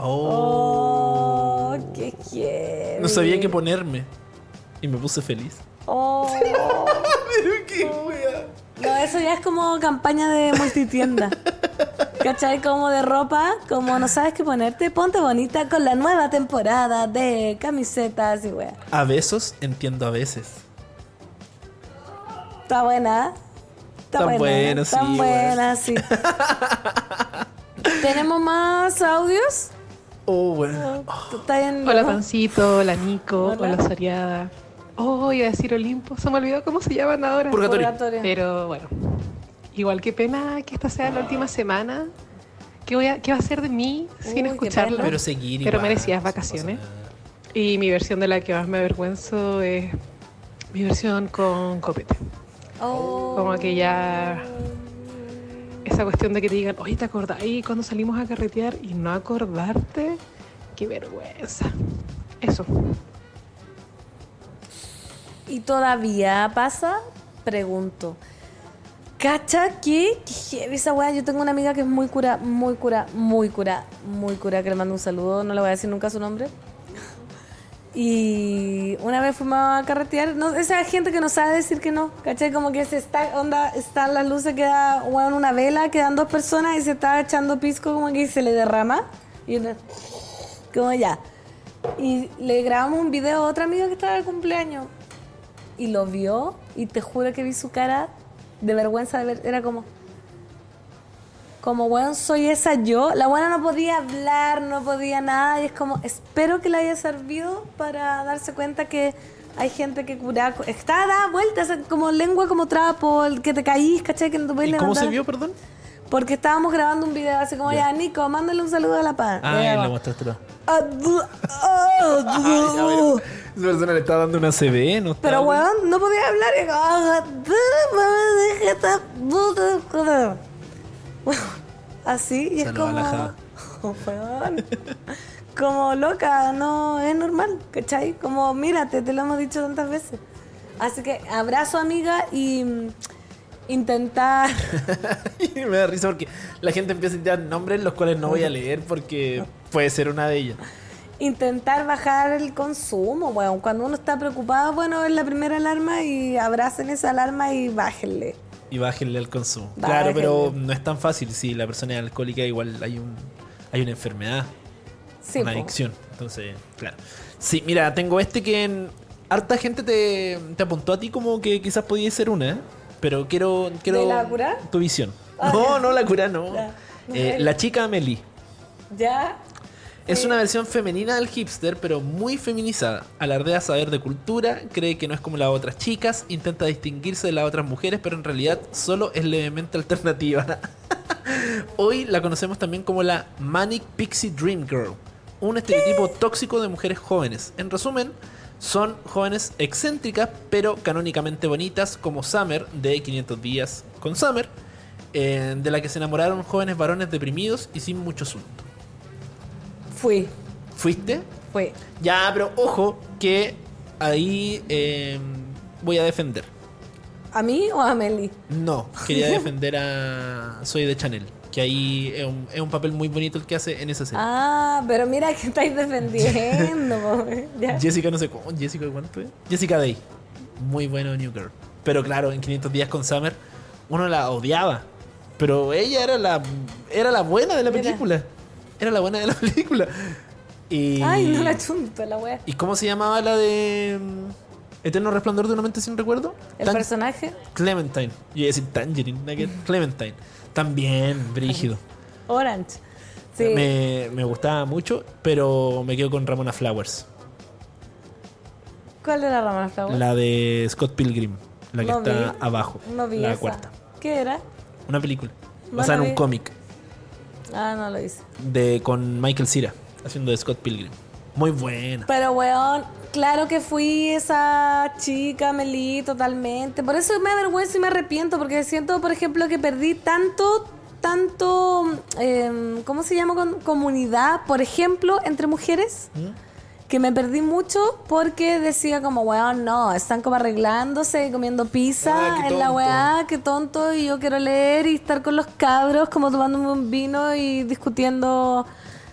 Oh. Oh, qué quiero. No sabía qué ponerme. Y me puse feliz. Oh. Pero qué wea. No, eso ya es como campaña de multitienda. ¿Cachai? Como de ropa, como no sabes qué ponerte, ponte bonita con la nueva temporada de camisetas y wea. A besos entiendo a veces. Está buena. Está Tan buena. buena, Está sí, buena, sí. ¿Tenemos más audios? Oh, bueno. ¿Está bien? Hola Pancito, hola Nico, Hola. hola, Soriada. Oh, iba a decir Olimpo, se me olvidó cómo se llaman ahora. Purgatorio. Purgatorio. Pero bueno, igual qué pena que esta sea la última semana. ¿Qué, voy a, qué va a ser de mí Uy, sin qué escucharlo? pena. Pero seguir Pero igual, merecías no pasa vacaciones. nada. Y mi versión de la que más me avergüenzo es mi versión con copete. Oh. Como que ya esa cuestión de que te digan, oye, ¿te acordás? Y cuando salimos a carretear y no acordarte, qué vergüenza. Eso. ¿Y todavía pasa? Pregunto. ¿Cacha que? Que heavy esa weá. Yo tengo una amiga que es muy cura, muy cura, muy cura, muy cura, que le mando un saludo. No le voy a decir nunca su nombre. Y una vez fuimos a carretear. No, esa gente que no sabe decir que no. ¿Cachai? Como que se está, onda, están las luces, queda weón, una vela, quedan dos personas y se está echando pisco, como que se le derrama. Y una- como ya. Y le grabamos un video a otra amiga que estaba de cumpleaños. Y lo vio y te juro que vi su cara de vergüenza de ver. Era como... Como, weón, soy esa yo. La buena no podía hablar, no podía nada. Y es como, espero que le haya servido para darse cuenta que Hay gente que cura... Está a dar vueltas, como lengua como trapo, el que te caís, ¿cachai? Que no te puedes ¿Y cómo levantar. se vio, perdón? Porque estábamos grabando un video así como, Ya. ya, Nico, mándale un saludo a La Paz. Ah, Y ella la va, mostraste. Esa "Ah, du- ah, du- persona le está dando una C B, ¿no? Pero Está- weón, no podía hablar. Y digo, "Ah, du- mamá, deja esta puta". Bueno, así, y es Saludos a la como... Java. Oh, weón. Como loca, no es normal, ¿cachai? Como mírate, te lo hemos dicho tantas veces. Así que abrazo, amiga, y mm, intentar... Y me da risa porque la gente empieza a tirar nombres los cuales no voy a leer porque puede ser una de ellas. Intentar bajar el consumo, weón. Cuando uno está preocupado, bueno, es la primera alarma y abracen esa alarma y bájenle. Y bájenle el consumo. Bájenle. Claro, pero no es tan fácil. Si la persona es alcohólica, igual hay un hay una enfermedad, Sí, una po. adicción. Entonces, claro. Sí, mira, tengo este que en, harta gente te, te apuntó a ti como que quizás podía ser una, ¿eh? Pero quiero, quiero ¿De la cura? tu visión. Ah, no, ya. no la cura, no. Ya. Eh, la chica Amelie. ¿Ya? Es Sí. una versión femenina del hipster, pero muy feminizada. Alardea saber de cultura, cree que no es como las otras chicas, intenta distinguirse de las otras mujeres, pero en realidad solo es levemente alternativa. Hoy la conocemos también como la Manic Pixie Dream Girl, un estereotipo tóxico de mujeres jóvenes. En resumen, son jóvenes excéntricas, pero canónicamente bonitas, como Summer de quinientos días con Summer, eh, de la que se enamoraron jóvenes varones deprimidos y sin mucho asunto. Fui, ¿Fuiste? fui. Ya, pero ojo que ahí eh, voy a defender. ¿A mí o a Meli? No, quería defender a Soy de Chanel, que ahí es un, es un papel muy bonito el que hace en esa serie. Ah, pero mira que estáis defendiendo. po. ¿Ya? Jessica no sé cómo, Jessica ¿cuánto es? Jessica Day. Muy bueno New Girl. Pero claro, en quinientos días con Summer uno la odiaba, pero ella era la era la buena de la Mira. película. Era la buena de la película. Y Ay, no la chunto la wea. ¿Y cómo se llamaba la de mm, Eterno Resplandor de una mente sin recuerdo? ¿El Tan- personaje? Clementine. Yo iba a decir Tangerine. nada que- Clementine. También, brígido. Orange. Sí. Me, me gustaba mucho, pero me quedo con Ramona Flowers. ¿Cuál era Ramona Flowers? La de Scott Pilgrim. La que No está vi. abajo. No vi la esa. cuarta. ¿Qué era? Una película. No Basada la en un vi. cómic. Ah, no lo hice. De, con Michael Cera. Haciendo de Scott Pilgrim. Muy buena. Pero, weón, claro que fui esa chica, Meli, totalmente. Por eso me avergüenzo y me arrepiento, porque siento, por ejemplo, que perdí tanto, tanto, eh, ¿cómo se llama? Con- comunidad, por ejemplo, entre mujeres. Que me perdí mucho porque decía como, weón, no, están como arreglándose y comiendo pizza Ah, qué en la tonto. weá, qué tonto, y yo quiero leer y estar con los cabros como tomándome un vino y discutiendo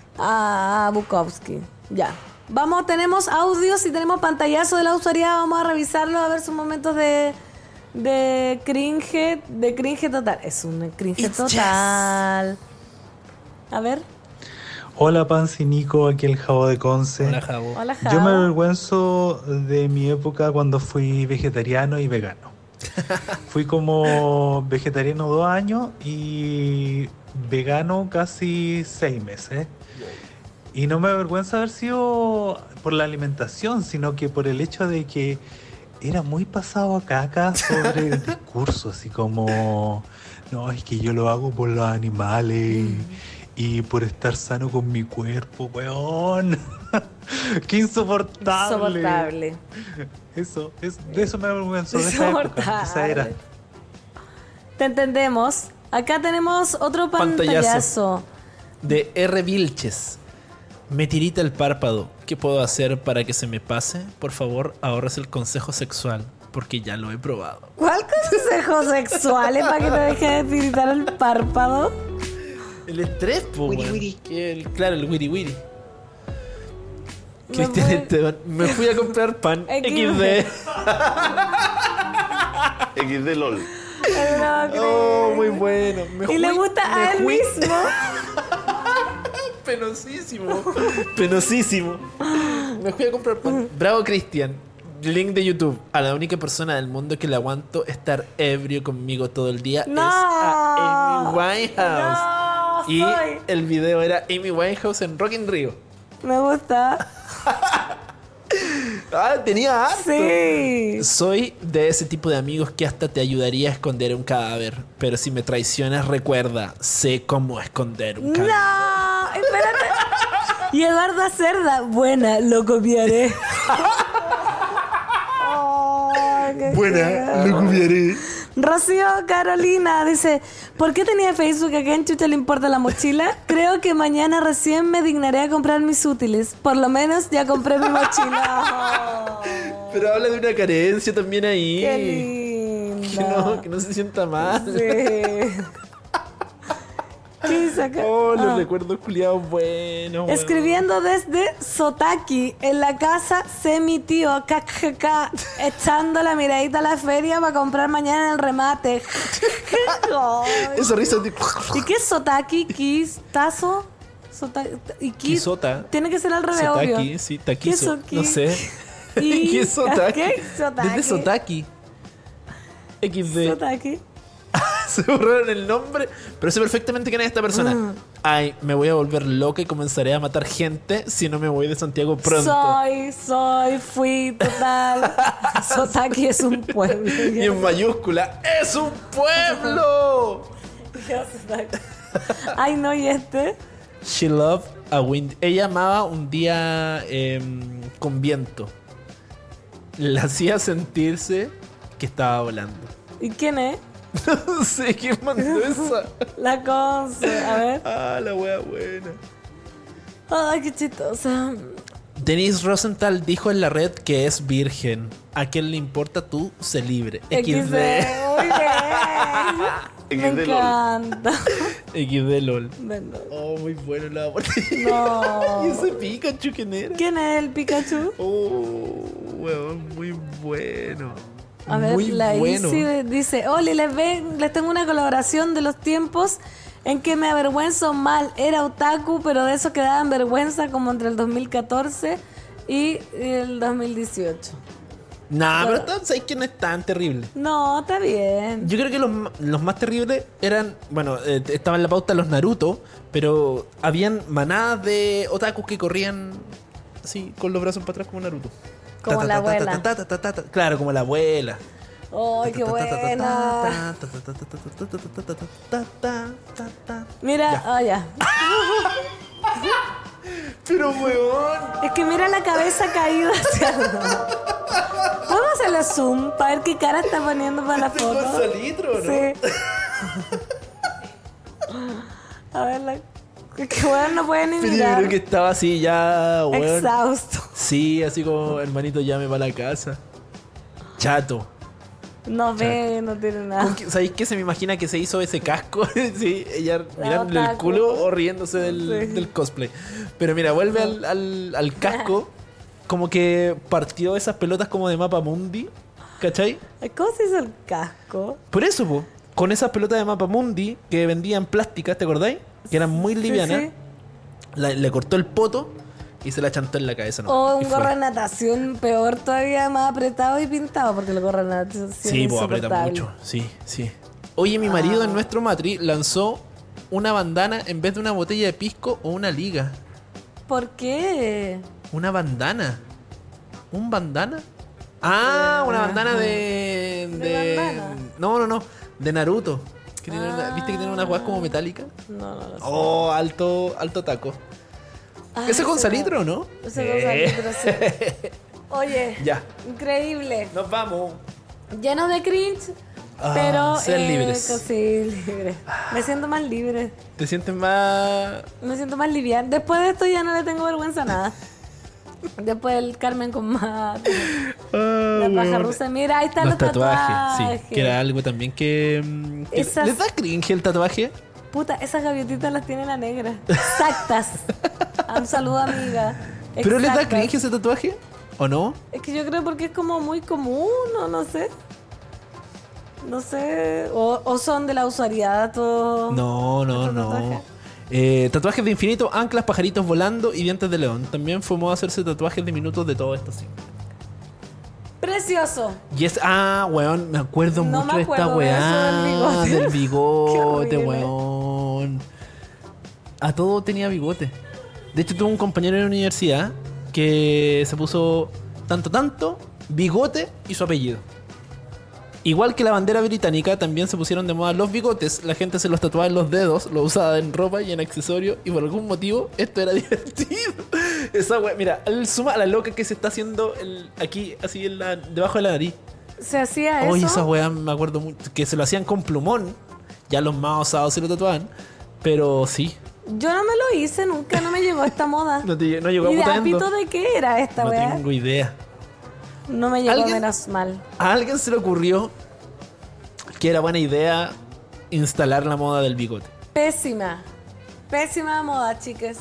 a Bukowski. Ya. Vamos, tenemos audios y tenemos pantallazo de la usuaria, vamos a revisarlo, a ver sus momentos de, de cringe, de cringe total. Es un cringe It's total. A ver. Hola Panzi Nico, aquí el Jabo de Conce. Hola, Jabo. Hola, Yo me Jao. avergüenzo de mi época cuando fui vegetariano y vegano. Fui como vegetariano dos años y vegano casi seis meses. Y no me avergüenza haber sido por la alimentación, sino que por el hecho de que era muy pasado a caca sobre el discurso, así como, no, es que yo lo hago por los animales y por estar sano con mi cuerpo, weón. Qué insoportable. Insoportable. Eso, es, de eso me avergüenzo, de esa época, de esa era. Insoportable. Te entendemos. Acá tenemos otro Pantallazo. pantallazo. De R. Vilches. Me tirita el párpado. ¿Qué puedo hacer para que se me pase? Por favor, ahorres el consejo sexual, porque ya lo he probado. ¿Cuál consejo sexual es para que te deje de tiritar el párpado? El estrés, po, Wiri, weón. wiri. Que el- Claro, el wiri wiri. Me Cristian fui- Esteban, me fui a comprar pan Equis equis de. de. X de LOL. No creo. Oh, muy bueno. Me Y fui- le gusta me a él fui- mismo. Penosísimo. Penosísimo. Me fui a comprar pan. Bravo, Cristian. Link de YouTube. A la única persona del mundo que le aguanto estar ebrio conmigo todo el día No. es a Amy Winehouse. No, Y soy. el video era Amy Winehouse en Rock in Rio. Me gusta. Ah, tenía harto. Sí. Soy de ese tipo de amigos que hasta te ayudaría a esconder un cadáver. Pero si me traicionas, recuerda, sé cómo esconder un cadáver. No, espérate. Y Eduardo Cerda, buena, lo copiaré. Oh, qué Buena, lo copiaré. Rocío Carolina dice, ¿por qué tenía Facebook? ¿A quién chucha le importa la mochila? Creo que mañana recién me dignaré a comprar mis útiles. Por lo menos ya compré mi mochila. Oh, Pero habla de una carencia también ahí. qué linda. Que no, que no se sienta mal. Sí. ¿Qué dice acá? Oh, los Ah. recuerdos culiados buenos. weón. Escribiendo desde Sotaki, en la casa sé mi tío, kkkk, echando la miradita a la feria para comprar mañana en el remate. Ay. Esa risa de... ¿Y qué es Sotaki? ¿Kis? ¿Tazo? Sota- ¿Y Kis? Kisota. Tiene que ser al revés, Sotaki, obvio. sí, taquizo. ¿Qué es No sé. ¿Y ¿Qué es Sotaki? ¿Qué es Sotaki? Desde Sotaki. equis de. Sotaki. Se borraron el nombre, pero sé perfectamente quién es esta persona. Mm. Ay, me voy a volver loca y comenzaré a matar gente si no me voy de Santiago pronto. Soy, soy, fui, total. Sotaki es un pueblo. Y en mayúscula, ¡es un pueblo! Ay, no, ¿y este? She loved a wind. Ella amaba un día em, con viento. La hacía sentirse que estaba volando. ¿Y quién es? No sé quién mandó esa. La Conce, a ver. Ah, la wea buena. Ay, qué chistosa. Denise Rosenthal dijo en la red que es virgen. ¿A quién le importa tú? Sé libre. equis de. Muy bien. Me equis de LOL. encanta. equis de LOL. Bueno. Oh, muy bueno la No. ¿Y ese Pikachu quién era? ¿Quién es el Pikachu? Oh, weón, muy bueno. A ver, muy la bueno. Isi dice, Oli, les, ven, les tengo una colaboración de los tiempos en que me avergüenzo mal. Era otaku, pero de eso quedaba en vergüenza como entre el dos mil catorce y el dos mil dieciocho. Nah, pero tan- ¿sabes que no es tan terrible? No, está bien. Yo creo que los, ma- los más terribles eran, bueno, eh, estaba en la pauta los Naruto, pero habían manadas de otakus que corrían así, con los brazos para atrás como Naruto. Como la abuela. ta, ta, ta, ta, ta. Claro, como la abuela. ¡Ay, qué buena! Mira, ah, ya. Pero, weón. Es que mira la cabeza caída hacia el lado. ¿Podemos hacerle zoom para ver qué cara está poniendo para la ¿Tengo foto? el salitro, no? Sí. A ver, la... es que weón no puede ni Pero yo mirar. creo que estaba así ya, weón. Exhausto. Sí, así como, hermanito, llame para la casa. Chato. No ve, no tiene nada. ¿Con qué- ¿Sabéis qué se me imagina que se hizo ese casco? Sí, ella mirándole el otaku. culo o riéndose del, Sí. del cosplay. Pero mira, vuelve al, al, al casco. Como que partió esas pelotas como de mapa mundi. ¿Cachai? ¿Cómo se hizo el casco? Por eso, po, con esas pelotas de mapa mundi que vendían plásticas, ¿te acordáis? Que eran muy Sí, livianas. sí. La- le cortó el poto y se la chantó en la cabeza. ¿no? O Y un fue. gorro de natación peor todavía, más apretado y pintado, porque el gorro de natación Sí, es pues aprieta insoportable. mucho. Sí, sí. Oye, mi marido en nuestro matri lanzó una bandana en vez de una botella de pisco o una liga. ¿Por qué? ¿Una bandana? ¿Un bandana? Ah, una bandana de. ¿De bandana? No, no, no. De Naruto. Que tiene una- ¿Viste que tiene una hueá como metálica? No, no lo sé. Oh, alto, alto taco. Ay, ¿Ese es con ese salitro o no? no. Ese es con salitro, sí. Oye, Ya. increíble. Nos vamos. Lleno de cringe, Ah, pero... ser libres. Sí, libre. Me siento más libre. ¿Te sientes más.? Me siento más liviana. Después de esto ya no le tengo vergüenza a nada. Después el Carmen con más... La paja rusa. Mira, ahí están Los los, tatuajes, tatuajes. sí. Que era algo también que. mm, que- Esas- ¿Les da cringe el tatuaje? Puta, esas gaviotitas las tiene la negra. Exactas. Un saludo, amiga. ¿Pero les da Exactas. cringe ese tatuaje? ¿O no? Es que yo creo porque es como muy común, o no sé. No sé. O, o son de la usuariedad todos. No, no, ¿Estos no. tatuajes? Eh, tatuajes de infinito, anclas, pajaritos volando y dientes de león. También fue moda hacerse tatuajes de minutos de todo esto, sí. Precioso. Y es. Ah, weón, me acuerdo No mucho me de esta acuerdo de eso, weá. del bigote. Del bigote, Qué horrible. weón. A todo tenía bigote. De hecho, tuve un compañero en la universidad que se puso tanto, tanto, bigote y su apellido. Igual que la bandera británica, también se pusieron de moda los bigotes. La gente se los tatuaba en los dedos, lo usaba en ropa y en accesorios. Y por algún motivo, esto era divertido. Esa wea, mira, el suma a la loca que se está haciendo el, aquí, así en la, debajo de la nariz. ¿Se hacía eso? Oye, esa wea me acuerdo mucho. Que se lo hacían con plumón. Ya los más osados se lo tatuaban. Pero sí. Yo no me lo hice, nunca no me llegó esta moda. No, te, no llegó ¿Y de a apito de qué era esta No weá? tengo idea. No me llegó ¿Alguien? menos mal. ¿A alguien se le ocurrió que era buena idea instalar la moda del bigote? Pésima. Pésima moda, chicas.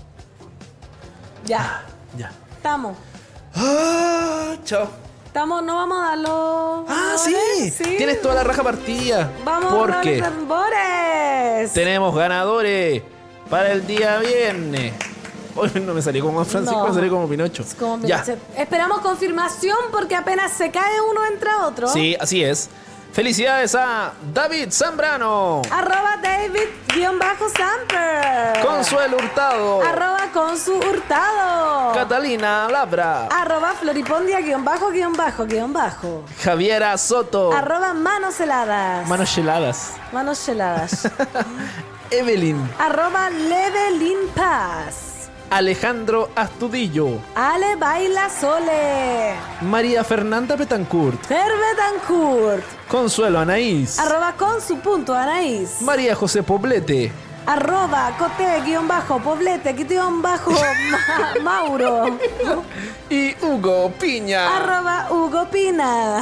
Ya. Ya. Estamos. Ah, chao. Estamos, no vamos a darlo. Ah, sí. Tienes toda la raja partida. Vamos a Porque dar tambores. tenemos ganadores para el día viernes. Hoy no me salió como Francisco, No. me salió como Pinocho. Es como Ya. Pinochet. Esperamos confirmación porque apenas se cae uno entra otro. Sí, así es. Felicidades a David Zambrano, Arroba David-Samper. Consuelo Hurtado, Arroba Consu Hurtado. Catalina Labra, Arroba Floripondia-bajo-bajo-bajo. Javiera Soto, Arroba Manos Heladas. Manos Heladas, Manos Heladas. Evelyn, Arroba Levelin Paz. Alejandro Astudillo, Ale Baila Sole. María Fernanda Betancourt, Ferbetancourt. Consuelo Anaís, Arroba Consu.anaís. María José Poblete, Arroba Cote-Poblete guión bajo Ma- Mauro. y Hugo Piña. Arroba Hugo Pina.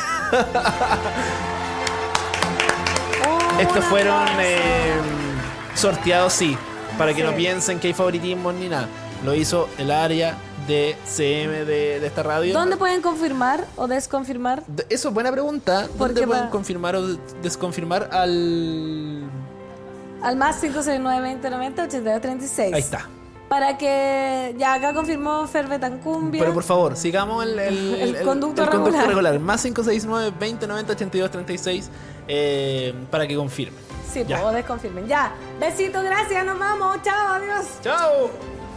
Estos Un fueron aplauso. eh, sorteados, sí, para que Sí. no piensen que hay favoritismo ni nada. Lo hizo el área de C M de, de esta radio. ¿Dónde pueden confirmar o desconfirmar? De- Eso es buena pregunta. ¿Por ¿Dónde qué pueden va? confirmar o de- desconfirmar al...? Al más cinco seis nueve veinte noventa ochenta y dos treinta y seis. Ahí está. Para que ya acá confirmó Ferbetancumbi. Pero por favor, sigamos el, el, El conducto el conducto regular. regular. Más cinco seis nueve veinte noventa ochenta y dos treinta y seis eh, para que confirmen. Sí, Ya. pues, o desconfirmen. Ya. Besitos, gracias, nos vamos. Chao, adiós. ¡Chao!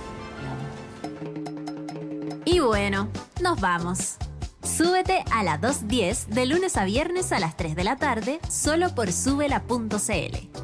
Y bueno, nos vamos. Súbete a la dos diez de lunes a viernes a las tres de la tarde solo por súbela punto c l.